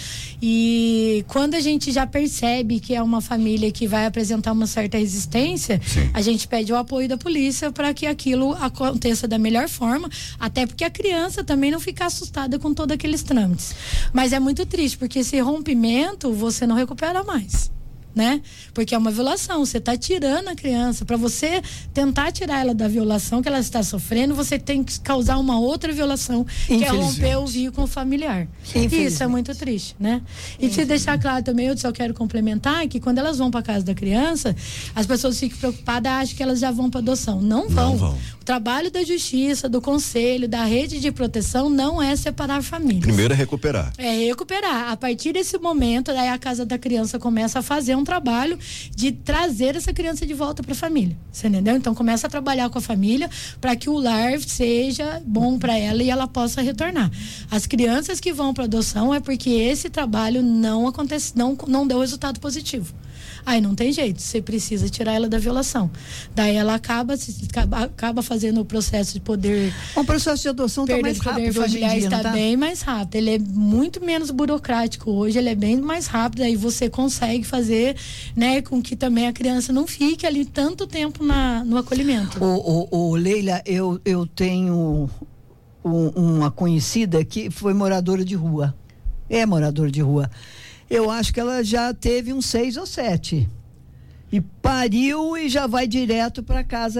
e quando a gente já percebe que é uma família que vai apresentar uma certa resistência, Sim. a gente pede o apoio da polícia para que aquilo aconteça da melhor forma, até porque a criança também não fica assustada com todos aqueles trâmites. Mas é muito triste, porque esse rompimento você não recupera mais, né? Porque é uma violação, você está tirando a criança. Para você tentar tirar ela da violação que ela está sofrendo, você tem que causar uma outra violação, que é romper o vínculo familiar. E isso é muito triste, né? E se deixar claro também, eu só quero complementar que quando elas vão para casa da criança, as pessoas ficam preocupadas, acham que elas já vão para adoção. Não vão. Não vão. O trabalho da justiça, do conselho, da rede de proteção não é separar famílias. Primeiro é recuperar. É recuperar. A partir desse momento, daí a casa da criança começa a fazer um trabalho de trazer essa criança de volta para a família. Você entendeu? Então começa a trabalhar com a família para que o lar seja bom para ela e ela possa retornar. As crianças que vão para adoção é porque esse trabalho não acontece, não, não deu resultado positivo. Aí não tem jeito, você precisa tirar ela da violação. Daí ela acaba, acaba, acaba fazendo o processo de poder. O processo de adoção está mais rápido hoje em familiar dia, está não tá? bem mais rápido. Ele é muito menos burocrático hoje, ele é bem mais rápido. Aí você consegue fazer, né, com que também a criança não fique ali tanto tempo na, no acolhimento. O, o, o Leila, eu, eu tenho um, uma conhecida que foi moradora de rua. É moradora de rua. Eu acho que ela já teve uns seis ou sete. E pariu e já vai direto para casa.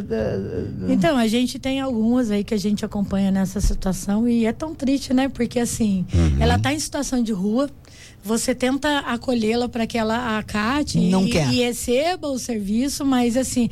Da... Então, a gente tem algumas aí que a gente acompanha nessa situação e é tão triste, né? Porque assim, uhum. ela está em situação de rua, você tenta acolhê-la para que ela acate Não e, quer. e receba o serviço, mas assim,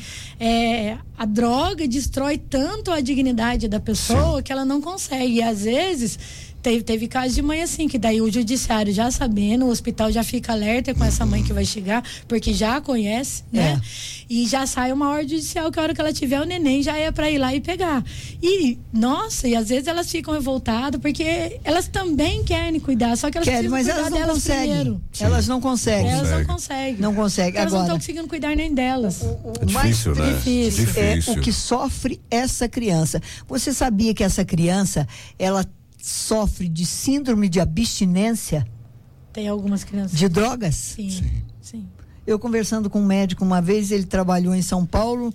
é, a droga destrói tanto a dignidade da pessoa Sim. que ela não consegue. E às vezes... Teve, teve casos de mãe assim, que daí o judiciário já sabendo, o hospital já fica alerta com essa mãe que vai chegar, porque já conhece, né? É. E já sai uma ordem judicial que a hora que ela tiver o neném já é para ir lá e pegar. E, nossa, e às vezes elas ficam revoltadas, porque elas também querem cuidar, só que elas querem, precisam mas cuidar elas não delas conseguem. primeiro. Sim. Elas não conseguem. Elas Consegue. não conseguem. Não conseguem. Elas Agora, não estão conseguindo cuidar nem delas. O, o, é difícil, mais né? difícil, Difícil. é o que sofre essa criança. Você sabia que essa criança, ela sofre de síndrome de abstinência? Tem algumas crianças. De drogas? Sim, sim. sim. Eu conversando com um médico uma vez, ele trabalhou em São Paulo,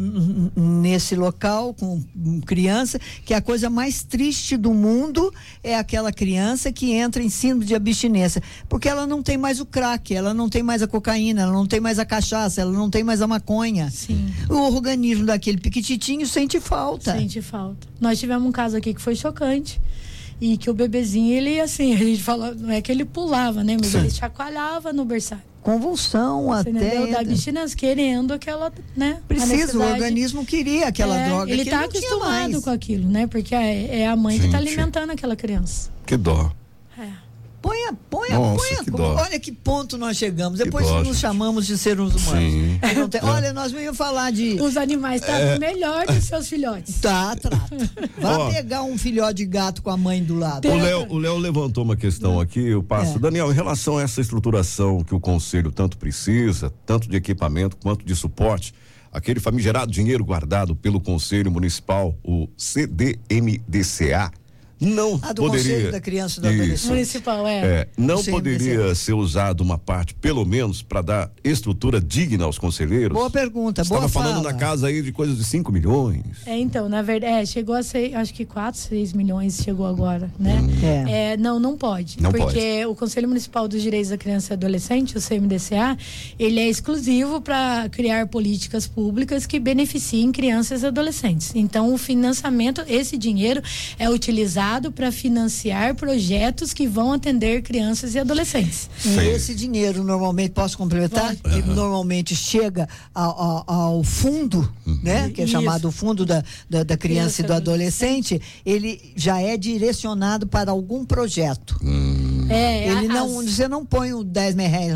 n- nesse local, com criança, que a coisa mais triste do mundo é aquela criança que entra em síndrome de abstinência, porque ela não tem mais o crack, ela não tem mais a cocaína, ela não tem mais a cachaça, ela não tem mais a maconha. Sim. O organismo daquele piquititinho sente falta. Sente falta. Nós tivemos um caso aqui que foi chocante. E que o bebezinho, ele assim, a gente fala, não é que ele pulava, né? Mas Sim. ele chacoalhava no berçário. Convulsão Você até. Entendeu? Da abstinência, querendo aquela, né? Precisa, o organismo queria aquela é, droga. Ele que tá ele não tinha acostumado mais. com aquilo, né? Porque é, é a mãe Gente. que tá alimentando aquela criança. Que dó. É. Ponha, ponha, Nossa, ponha. que dó. Olha que ponto nós chegamos. Que Depois dó, nos gente. chamamos de seres humanos. Sim. Não tem- Olha, nós íamos falar de. Os animais tá É. melhor que os seus filhotes. Tá, trata. Vá Ó. pegar um filhote de gato com a mãe do lado. O Léo, o Léo levantou uma questão aqui, eu passo. É. Daniel, em relação a essa estruturação que o conselho tanto precisa, tanto de equipamento quanto de suporte, aquele famigerado dinheiro guardado pelo Conselho Municipal, o C D M D C A, não Ah, do poderia... Conselho da Criança e do Isso. Adolescente. Municipal, é. É, não Sim, poderia sim. ser usado uma parte, pelo menos, para dar estrutura digna aos conselheiros? Boa pergunta, boa Estava falando fala. na casa aí de coisas de cinco milhões. É, então, na verdade, é, chegou a ser, acho que quatro, seis milhões chegou agora, né? É. É, não, não pode. Não porque pode. o Conselho Municipal dos Direitos da Criança e Adolescente, o C M D C A, ele é exclusivo para criar políticas públicas que beneficiem crianças e adolescentes. Então, o financiamento, esse dinheiro é utilizado para financiar projetos que vão atender crianças e adolescentes. E esse dinheiro normalmente, posso complementar? Pode. Ele normalmente chega ao, ao- ao fundo, né? Que é Isso. chamado o fundo da, da, da criança e do adolescente. Ele já é direcionado para algum projeto. É, Ele a- não, as- você não põe o dez mil reais lá.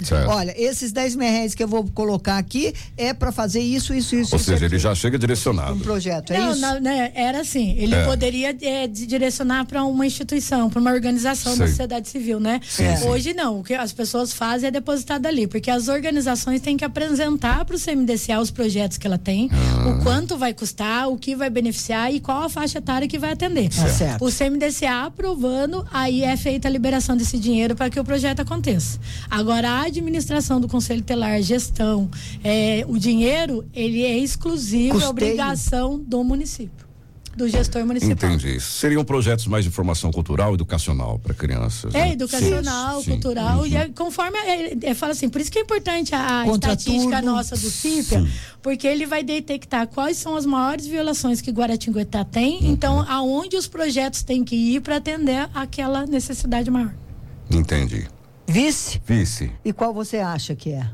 Certo. Olha, esses dez mil reais que eu vou colocar aqui é para fazer isso, isso, isso. Ou isso seja, aqui. ele já chega direcionado. Um projeto, é não, isso? não, né, era assim, ele É. poderia é, direcionar para uma instituição, para uma organização da Sei. sociedade civil, né? Sim, sim. Hoje não, o que as pessoas fazem é depositado ali, porque as organizações têm que apresentar para o C M D C A os projetos que ela tem, Ah. o quanto vai custar, o que vai beneficiar e qual a faixa etária que vai atender. Tá certo. O C M D C A aprovando, aí é feita a liberação desse dinheiro para que o projeto aconteça. Agora, a administração do Conselho Tutelar, a gestão, é, o dinheiro, ele é exclusivo, é Custeio. obrigação do município, do gestor municipal. Entendi. Seriam projetos mais de formação cultural, educacional para crianças. É, né? educacional, Sim, sim. cultural, Uhum. e é, conforme, é, é, fala assim, por isso que é importante a, a Contra estatística tudo. nossa do CIPA, porque ele vai detectar quais são as maiores violações que Guaratinguetá tem, Uhum. então aonde os projetos têm que ir para atender aquela necessidade maior. Entendi. Vice? Vice. E qual você acha que é?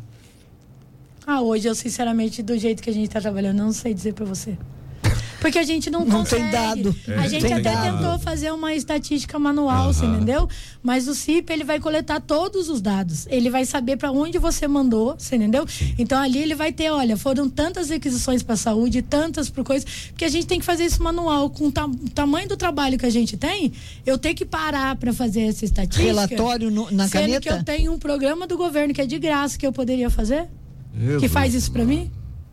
Ah, hoje eu sinceramente, do jeito que a gente está trabalhando, não sei dizer para você. Porque a gente não, Não consegue. tem dado. A É, gente tem até dado. tentou fazer uma estatística manual, você entendeu? Mas o CIPA, ele vai coletar todos os dados. Ele vai saber para onde você mandou, você entendeu? Então ali ele vai ter, olha, foram tantas requisições para saúde, tantas por coisas, porque a gente tem que fazer isso manual com o ta tamanho do trabalho que a gente tem. Eu tenho que parar para fazer essa estatística. Relatório no- na sendo caneta? que eu tenho um programa do governo que é de graça que eu poderia fazer, que Jesus, faz isso para mano. mim.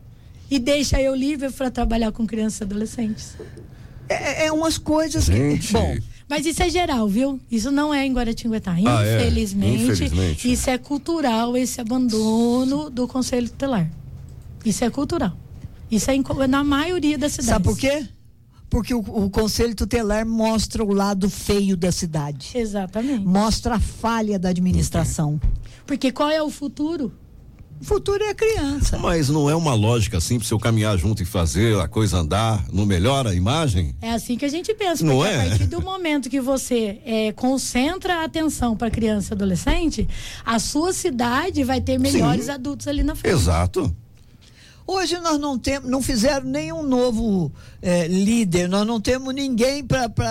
E deixa eu livre para trabalhar com crianças e adolescentes. É, é umas coisas Gente. que. Bom, Mas isso é geral, viu? Isso não é em Guaratinguetá. Ah, é? Infelizmente, Infelizmente. isso é cultural, esse abandono do Conselho Tutelar. Isso é cultural. Isso é em, na maioria das cidades. sabe por quê? Porque o, o Conselho Tutelar mostra o lado feio da cidade. Exatamente. Mostra a falha da administração. Porque qual é o futuro? O futuro é a criança. Mas não é uma lógica assim para eu caminhar junto e fazer a coisa andar, não melhora a imagem? É assim que a gente pensa. Não Porque é? a partir do momento que você é, concentra a atenção para criança e adolescente, a sua cidade vai ter melhores Sim. adultos ali na frente. Exato. Hoje nós não temos, não fizeram nenhum novo eh, líder, nós não temos ninguém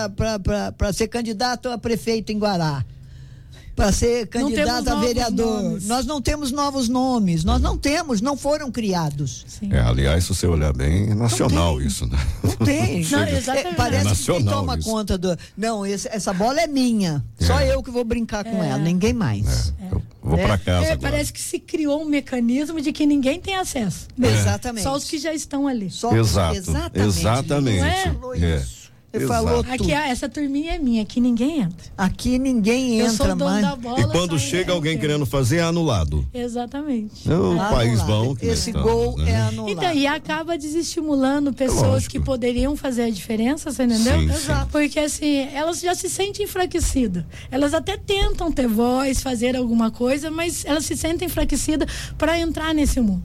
para ser candidato a prefeito em Guará. Para ser Não temos candidato a novos vereador. nomes. Nós não temos novos nomes, nós não temos, não foram criados. Sim. É, aliás, se você olhar bem, é nacional tem. isso, né? Não tem. Não, exatamente. É, parece É que quem nacional toma isso. conta do. Não, esse- essa bola é minha. Só É. eu que vou brincar com ela, ninguém mais. Eu vou É. para casa É, agora. parece que se criou um mecanismo de que ninguém tem acesso. Exatamente. Só os que já estão ali. Só- Exato. Exatamente. Exatamente. Não é? Falou É. isso. Ele falou Exato. Aqui, ah, essa turminha é minha, aqui ninguém entra. Aqui ninguém Eu sou entra o dono mais. da bola. E quando só chega eu alguém entro. querendo fazer, é anulado. Exatamente. É um Ah, país anulado. bom que Esse nós gol estamos, né? é anulado. Então, e acaba desestimulando pessoas Lógico. que poderiam fazer a diferença, você entendeu? Sim, Exato. Porque assim, elas já se sentem enfraquecidas. Elas até tentam ter voz, fazer alguma coisa, mas elas se sentem enfraquecidas para entrar nesse mundo.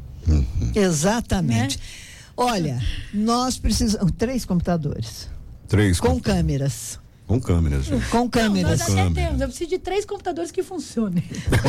Exatamente. Né? Olha, nós precisamos. Três computadores. Três Com com, câmeras. com câmeras, gente. Com Não, câmeras. nós até câmera. temos. Eu preciso de três computadores que funcionem.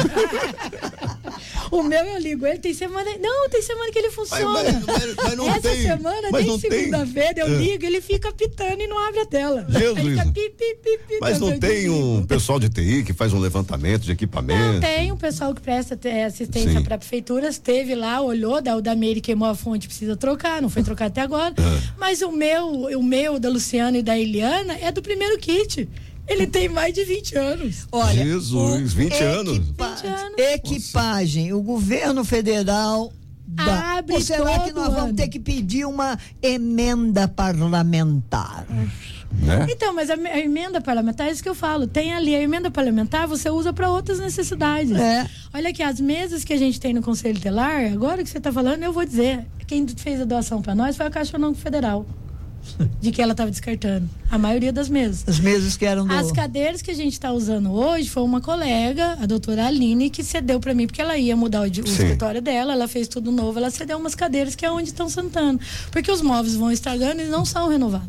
O meu eu ligo ele, tem semana. Não, tem semana que ele funciona. Mas- mas- mas não Essa tem. semana, Mas nem não tem. segunda-feira, eu É. ligo, ele fica pitando e não abre a tela. Jesus. Aí fica pi, pi, pi, pi, Mas quando não eu tem desligo. um pessoal de T I que faz um levantamento de equipamento? Não, tem um pessoal que presta eh, assistência Sim. para prefeituras, teve lá, olhou, da, o da Meire queimou a fonte, precisa trocar, não foi trocar até agora. É. Mas o meu, o meu, da Luciana e da Eliana, é do primeiro kit. Ele tem mais de vinte anos. Olha, Jesus, vinte anos. equipa- vinte anos. Equipagem. O governo federal. dá. Abre Ou será que todo nós vamos ano. ter que pedir uma emenda parlamentar? Né? Então, mas a, a emenda parlamentar, é isso que eu falo. Tem ali a emenda parlamentar, você usa para outras necessidades. É. Olha aqui, as mesas que a gente tem no Conselho Tutelar, agora que você está falando, eu vou dizer. Quem fez a doação para nós foi a Caixa Econômica Federal. De que ela estava descartando. A maioria das mesas. As mesas que eram do. As cadeiras que a gente está usando hoje foi uma colega, a doutora Aline, que cedeu para mim, porque ela ia mudar o, di- o Sim. escritório dela, ela fez tudo novo, ela cedeu umas cadeiras que é onde estão sentando. Porque os móveis vão estragando e não são renovados.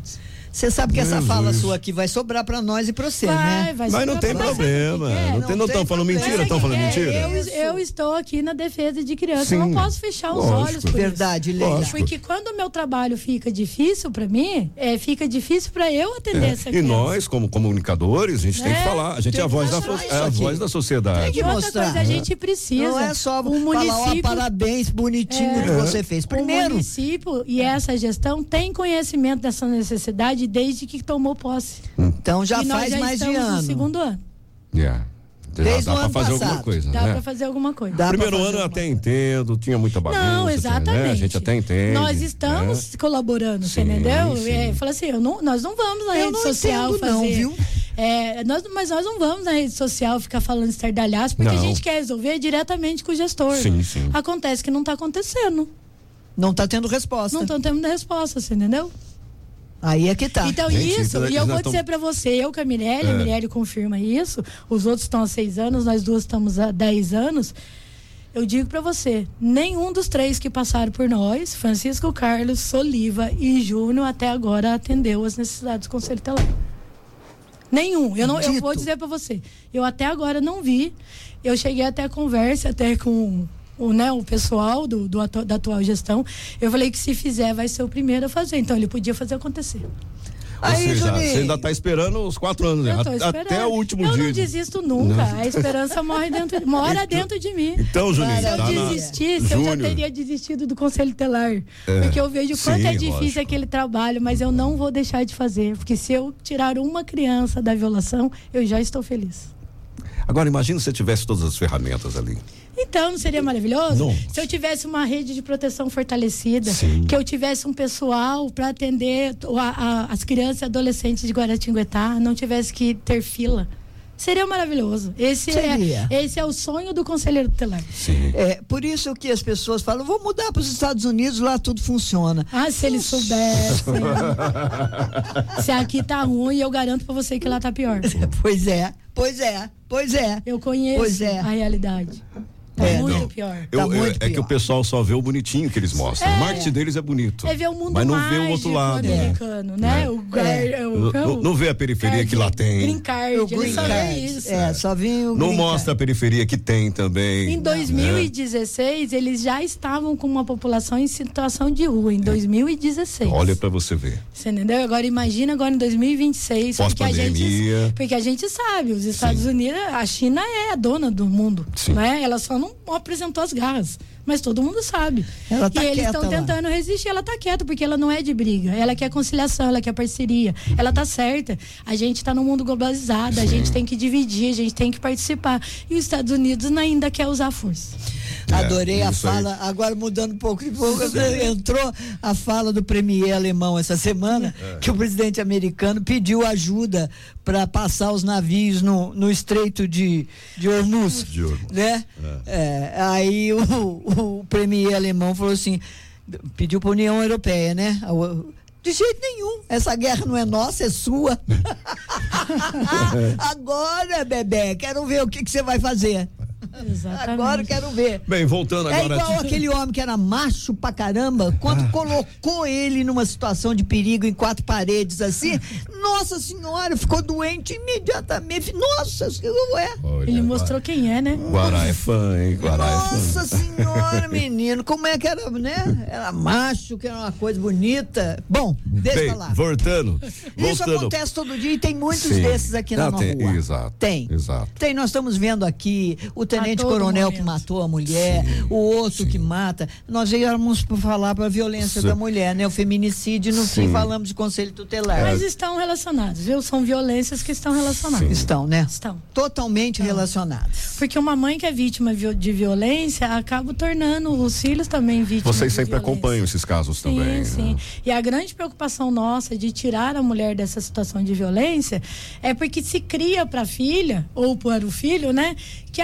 Você sabe que essa Jesus. fala sua aqui vai sobrar pra nós e pra você, Vai, né? vai Mas não tem sobrar pra você. problema. É, Não, não tem, não tem estão falando problema. mentira? Estão falando É, mentira? Eu, Isso. eu estou aqui na defesa de criança. Sim. Eu não posso fechar os Lógico. olhos por Verdade, isso. Leila. Lógico. Porque quando o meu trabalho fica difícil para mim, é, fica difícil para eu atender É. essa E criança. nós, como comunicadores, a gente tem que É, falar. A gente é a tem que voz da, mostrar so- isso é a aqui. voz da sociedade. Tem que E outra mostrar. coisa, a gente precisa. Não é só o falar, ó, município, parabéns, bonitinho que você fez. o Primeiro, município e essa gestão tem conhecimento dessa necessidade desde que tomou posse. então já e nós faz já mais de estamos no ano. segundo ano. Yeah. Já Desde dá o pra ano fazer passado. alguma coisa, Dá né? para fazer alguma coisa. Dá pra Primeiro fazer ano eu uma- até entendo, tinha muita bagunça. Não, né? exatamente. A gente até entende. Nós estamos né? colaborando, você Sim, entendeu? sim. É, fala assim, eu não, nós não vamos na Eu rede não social entendo fazer. não, viu? É, nós, mas nós não vamos na rede social ficar falando estardalhaço, porque Não. a gente quer resolver diretamente com o gestor. Sim, sim. Acontece que não está acontecendo. Não tá tendo resposta. Não estão tendo resposta, você entendeu? Aí é que tá. Então, Gente, isso, então, e eu eles vou já tão- dizer pra você, eu com a Mirelle, É. a Mirelle confirma isso, os outros estão há seis anos, nós duas estamos há dez anos. Eu digo pra você, nenhum dos três que passaram por nós, Francisco Carlos, Soliva e Júnior, até agora atendeu as necessidades do Conselho Tutelar. Nenhum. Eu, não, eu Dito. vou dizer pra você, eu até agora não vi. Eu cheguei até a conversa até com o, né, o pessoal do, do atu- da atual gestão. Eu falei que se fizer, vai ser o primeiro a fazer. Então, ele podia fazer acontecer. Ou Aí, seja, Juninho. você ainda está esperando os quatro anos, né? Eu tô A- esperando. Até o último eu dia. Eu não desisto nunca. Não. A esperança morre dentro, mora dentro de mim. Então, Juninho, Se eu tá na- desistisse, eu já Júnior. teria desistido do Conselho Tutelar. Porque eu vejo o quanto sim, é difícil lógico. aquele trabalho, mas eu não vou deixar de fazer. Porque se eu tirar uma criança da violação, eu já estou feliz. Agora, imagina se você tivesse todas as ferramentas ali. Então, não seria maravilhoso? Não. Se eu tivesse uma rede de proteção fortalecida, Sim. que eu tivesse um pessoal para atender a- a- as crianças e adolescentes de Guaratinguetá, não tivesse que ter fila. Seria maravilhoso. Esse, Seria. É, esse é o sonho do conselheiro tutelar. Sim. É, por isso que as pessoas falam, vou mudar para os Estados Unidos, lá tudo funciona. Ah, se eles soubessem. Se aqui tá ruim, eu garanto pra você que lá tá pior. Pois é, pois é, pois é. Eu conheço Pois é. a realidade. Tá É, muito não. pior. Eu- Tá eu- muito é que pior. o pessoal só vê o bonitinho que eles mostram. É. O marketing deles é bonito. É ver o mundo mas não vê mágico o outro lado. americano, né? O, gar, É. o- Não- não- não vê a periferia que lá tem. Green card, O ele green só vê card. isso. É, só vim o Não green mostra a periferia que tem também. Em dois mil e dezesseis, eles já estavam com uma população em situação de rua, em dois mil e dezesseis. Olha pra você ver. Você entendeu? Agora imagina agora em dois mil e vinte e seis, porque a gente, Pós-pandemia. porque a gente sabe, os Estados Unidos, a China é a dona do mundo, Sim. né? Ela só não apresentou as garras, mas todo mundo sabe. Ela tá e eles quieta estão lá. tentando resistir, ela tá quieta porque ela não é de briga, ela quer conciliação, ela quer parceria, ela tá certa. A gente tá num mundo globalizado, a gente tem que dividir, a gente tem que participar. E os Estados Unidos ainda quer usar a força. Adorei É, a isso aí. fala, agora mudando um pouco de pouco, entrou a fala do premier alemão essa semana, É. que o presidente americano pediu ajuda para passar os navios no, no estreito de, de Hormuz, De Hormuz. né? É, aí o, o premier alemão falou assim, pediu para a União Europeia, né? De jeito nenhum, essa guerra não é nossa, é sua. Agora, bebê, quero ver o que que você vai fazer. Exatamente. Agora eu quero ver. Bem, voltando É agora. igual aquele homem que era macho pra caramba, quando colocou ele numa situação de perigo em quatro paredes assim, nossa senhora, ficou doente imediatamente. Nossa, ué. Olha, Ele mostrou quem é, né? Guará é fã, hein? Guará é fã. Nossa senhora, menino, como é que era, né? Era macho, que era uma coisa bonita. Bom, deixa Bem, pra lá. voltando. Isso voltando. acontece todo dia e tem muitos Sim. desses aqui na Ah, nossa tem, rua. exato, Tem. exato. Tem, nós estamos vendo aqui o tenente todo coronel momento. que matou a mulher, o outro que mata. Nós viemos para falar para a violência Sim. da mulher, né? O feminicídio, no fim Sim. falamos de conselho tutelar. Mas estão relacionados, viu? São violências que estão relacionadas. Estão, né? Estão. Totalmente relacionados. Porque uma mãe que é vítima vi- de violência acaba tornando os filhos também vítimas. Vocês de sempre violência. acompanham esses casos Sim, também. sim. né? E a grande preocupação nossa de tirar a mulher dessa situação de violência é porque se cria para a filha ou para o filho, né, que aquilo é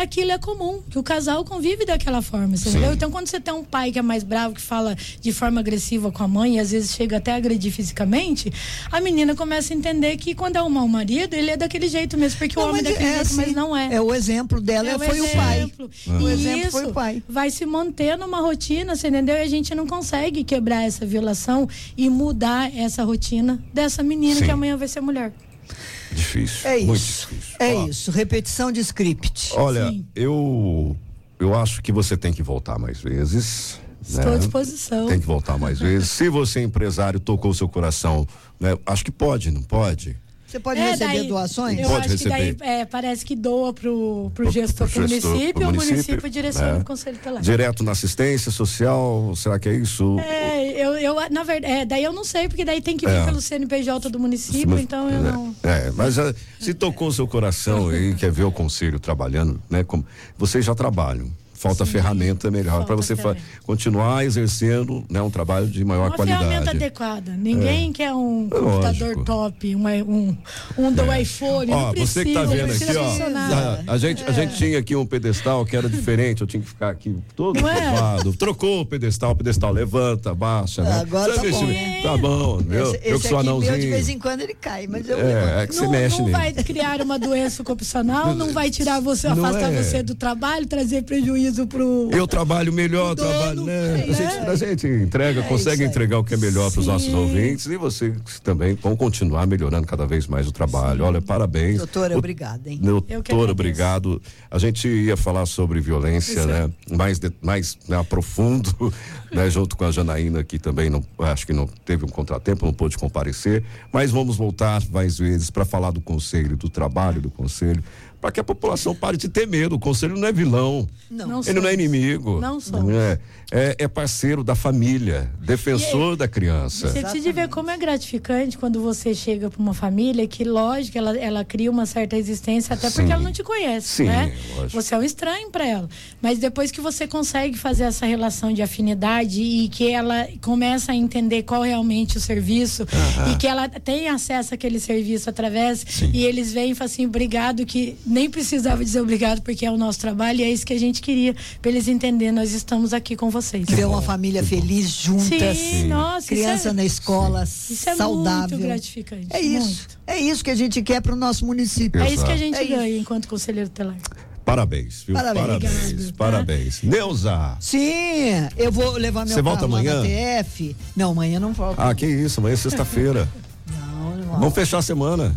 comum, que o casal convive daquela forma, você entendeu? Então, quando você tem um pai que é mais bravo, que fala de forma agressiva com a mãe e às vezes chega até a agredir fisicamente, a menina começa a entender que quando é um mau marido, ele é daquele jeito mesmo, porque não, o homem é daquele é jeito, assim, mas não é. É o exemplo dela, é foi exemplo. o pai. Ah. O e exemplo isso foi o pai. Vai se manter numa rotina, você entendeu? E a gente não consegue quebrar essa violação e mudar essa rotina dessa menina Sim. que amanhã vai ser mulher. Difícil. É muito isso. Difícil. É Ó, isso. Repetição de script. Olha, Sim. eu eu acho que você tem que voltar mais vezes. Estou né? à disposição. Tem que voltar mais vezes. Se você é empresário, tocou o seu coração, né? Acho que pode, não pode? Você pode é, receber daí, doações? Eu pode acho receber. que daí é, parece que doa pro, pro, pro gestor, pro pro gestor, município, pro e o município, município direciona é. o conselho tutelar. Direto na assistência social, será que é isso? É, eu, eu na verdade, é, daí eu não sei, porque daí tem que vir É. pelo C N P J do município, Mas, então eu é, não... É, mas é, se tocou o seu coração e quer ver o conselho trabalhando, né? Como, vocês já trabalham. Falta Sim, ferramenta melhor para você fa- continuar exercendo, né, um trabalho de maior Uma qualidade. ferramenta adequada. Ninguém é. quer um computador Lógico. top, um, um, um do É. iPhone. Ó, não precisa, você que tá vendo aqui, ó, funcionar. a, a gente, a gente tinha aqui um pedestal que era diferente, eu tinha que ficar aqui todo Não é? curvado. Trocou o pedestal, o pedestal levanta, baixa, né? Agora Você tá vê bom. se- Tá bom, viu? Esse, Eu esse que sou aqui anãozinho. meu, de vez em quando ele cai, mas eu É, é que Não, você mexe não nele. vai criar uma doença ocupacional, não vai tirar você, Não afastar é. você do trabalho, trazer prejuízo pro... Eu trabalho melhor, dono, trabalho, né? é. A gente, a gente entrega, É consegue isso aí. entregar o que é melhor para os Sim. nossos ouvintes e vocês também vão continuar melhorando cada vez mais o trabalho. Olha, parabéns. Doutora, O- obrigada, hein? Eu que Doutora, agradeço. obrigado. A gente ia falar sobre violência, Isso. né? Mais, de- mais né, profundo, né? Junto com a Janaína, que também não, acho que não teve um contratempo, não pôde comparecer, mas vamos voltar mais vezes para falar do conselho, do trabalho do conselho, para que a população pare de ter medo. O conselho não é vilão. Não. Não Ele não é somos. inimigo. Não somos. É, é, é parceiro da família, defensor da criança. Você precisa ver como é gratificante quando você chega para uma família que, lógico, ela, ela cria uma certa existência, até porque Sim. ela não te conhece, Sim, né? lógico. Você é um estranho para ela. Mas depois que você consegue fazer essa relação de afinidade e que ela começa a entender qual é realmente o serviço Aham. e que ela tem acesso àquele serviço através Sim. e eles vêm e falam assim, obrigado, que nem precisava dizer obrigado porque é o nosso trabalho e é isso que a gente queria, para eles entenderem, nós estamos aqui com vocês. Ver uma família feliz juntas. Sim, nossa, Criança isso é, na escola, isso é saudável. muito gratificante. É isso. muito. É isso que a gente quer para o nosso município. É isso que a Exato. gente É isso. ganha enquanto conselheiro tutelar. Parabéns, viu? Parabéns. Parabéns. Obrigada, tá? Parabéns. Neuza. Sim, eu vou levar meu Você carro volta lá amanhã? na T F. Não, amanhã não volto. Ah, que isso, amanhã é sexta-feira. Não, não. Vamos fechar a semana.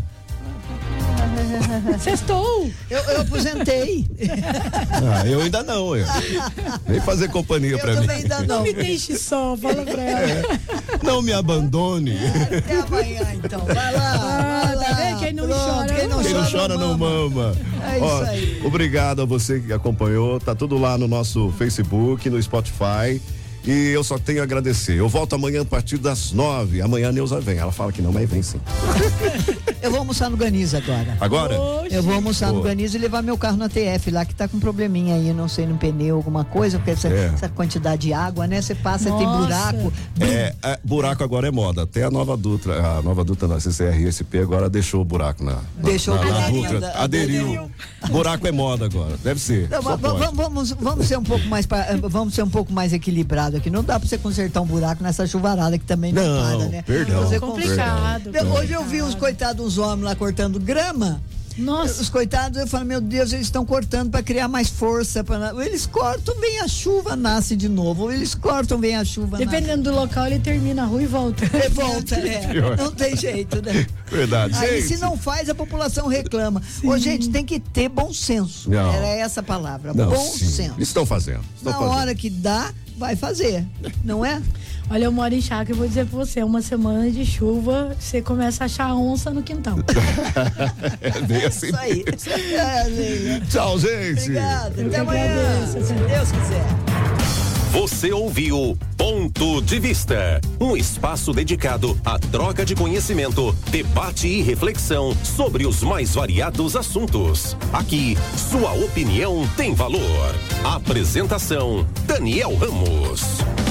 Sextou! Eu, eu aposentei. Ah, eu ainda não, eu. Vem fazer companhia Eu pra mim. também ainda Não não. me deixe só, fala pra ela. Não me abandone. Até amanhã, então. Vai lá. Ah, vai tá lá. vendo? Quem não Pronto, chora, quem não Quem não chora, chora não mama. É isso Ó, aí. obrigado a você que acompanhou. Tá tudo lá no nosso Facebook, no Spotify. E eu só tenho a agradecer. Eu volto amanhã a partir das nove. Amanhã a Neuza vem. Ela fala que não, mas vem sim. Eu vou almoçar no Ganiz agora. Agora? Oxe. Eu vou almoçar no Boa. Ganiz e levar meu carro na T F lá, que tá com um probleminha aí, não sei, no pneu, alguma coisa, porque essa, É. essa quantidade de água, né? Você passa, tem Nossa. buraco. É, é, buraco agora é moda. Até a nova Dutra, a nova Dutra da C C R S P agora deixou o buraco na, na- Deixou na, o na buraco Dutra. ainda. Aderiu. Aderiu. Buraco é moda agora. Deve ser. Não, Só va- va- pode. vamos, vamos ser um pouco mais pra- vamos ser um pouco mais equilibrado aqui. Não dá pra você consertar um buraco nessa chuvarada que também não, Não, para, né? perdão. Você Complicado. conserta. Hoje eu vi os coitados, os homens lá cortando grama. Nossa. Os coitados, eu falo, meu Deus, eles estão cortando para criar mais força. Pra... Eles cortam, vem a chuva, nasce de novo. Eles cortam, vem a chuva, Dependendo do local, ele termina a rua e volta. nasce. E volta, é. Pior. Não tem jeito, né? Verdade. Aí Gente. se não faz, a população reclama. Ô, gente, tem que ter bom senso. Não. Era essa a palavra, Não, bom sim. senso. Estão fazendo. Estão Na fazendo. hora que dá, vai fazer, não é? Olha, eu moro em chácara e vou dizer pra você, uma semana de chuva, você começa a achar onça no quintal. É bem assim. Isso aí. É, Leila. Tchau, gente. Obrigada. Eu Até que amanhã, agradeço. se Deus quiser. Você ouviu Ponto de Vista, um espaço dedicado à troca de conhecimento, debate e reflexão sobre os mais variados assuntos. Aqui, sua opinião tem valor. Apresentação: Daniel Ramos.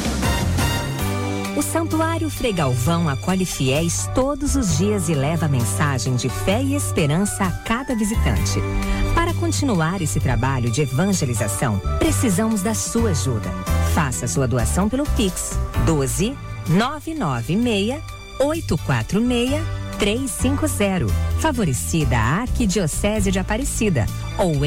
O Santuário Frei Galvão acolhe fiéis todos os dias e leva a mensagem de fé e esperança a cada visitante. Para conhecer continuar esse trabalho de evangelização, precisamos da sua ajuda. Faça sua doação pelo Pix doze nove nove seis oito quatro seis três cinco zero. Favorecida a Arquidiocese de Aparecida ou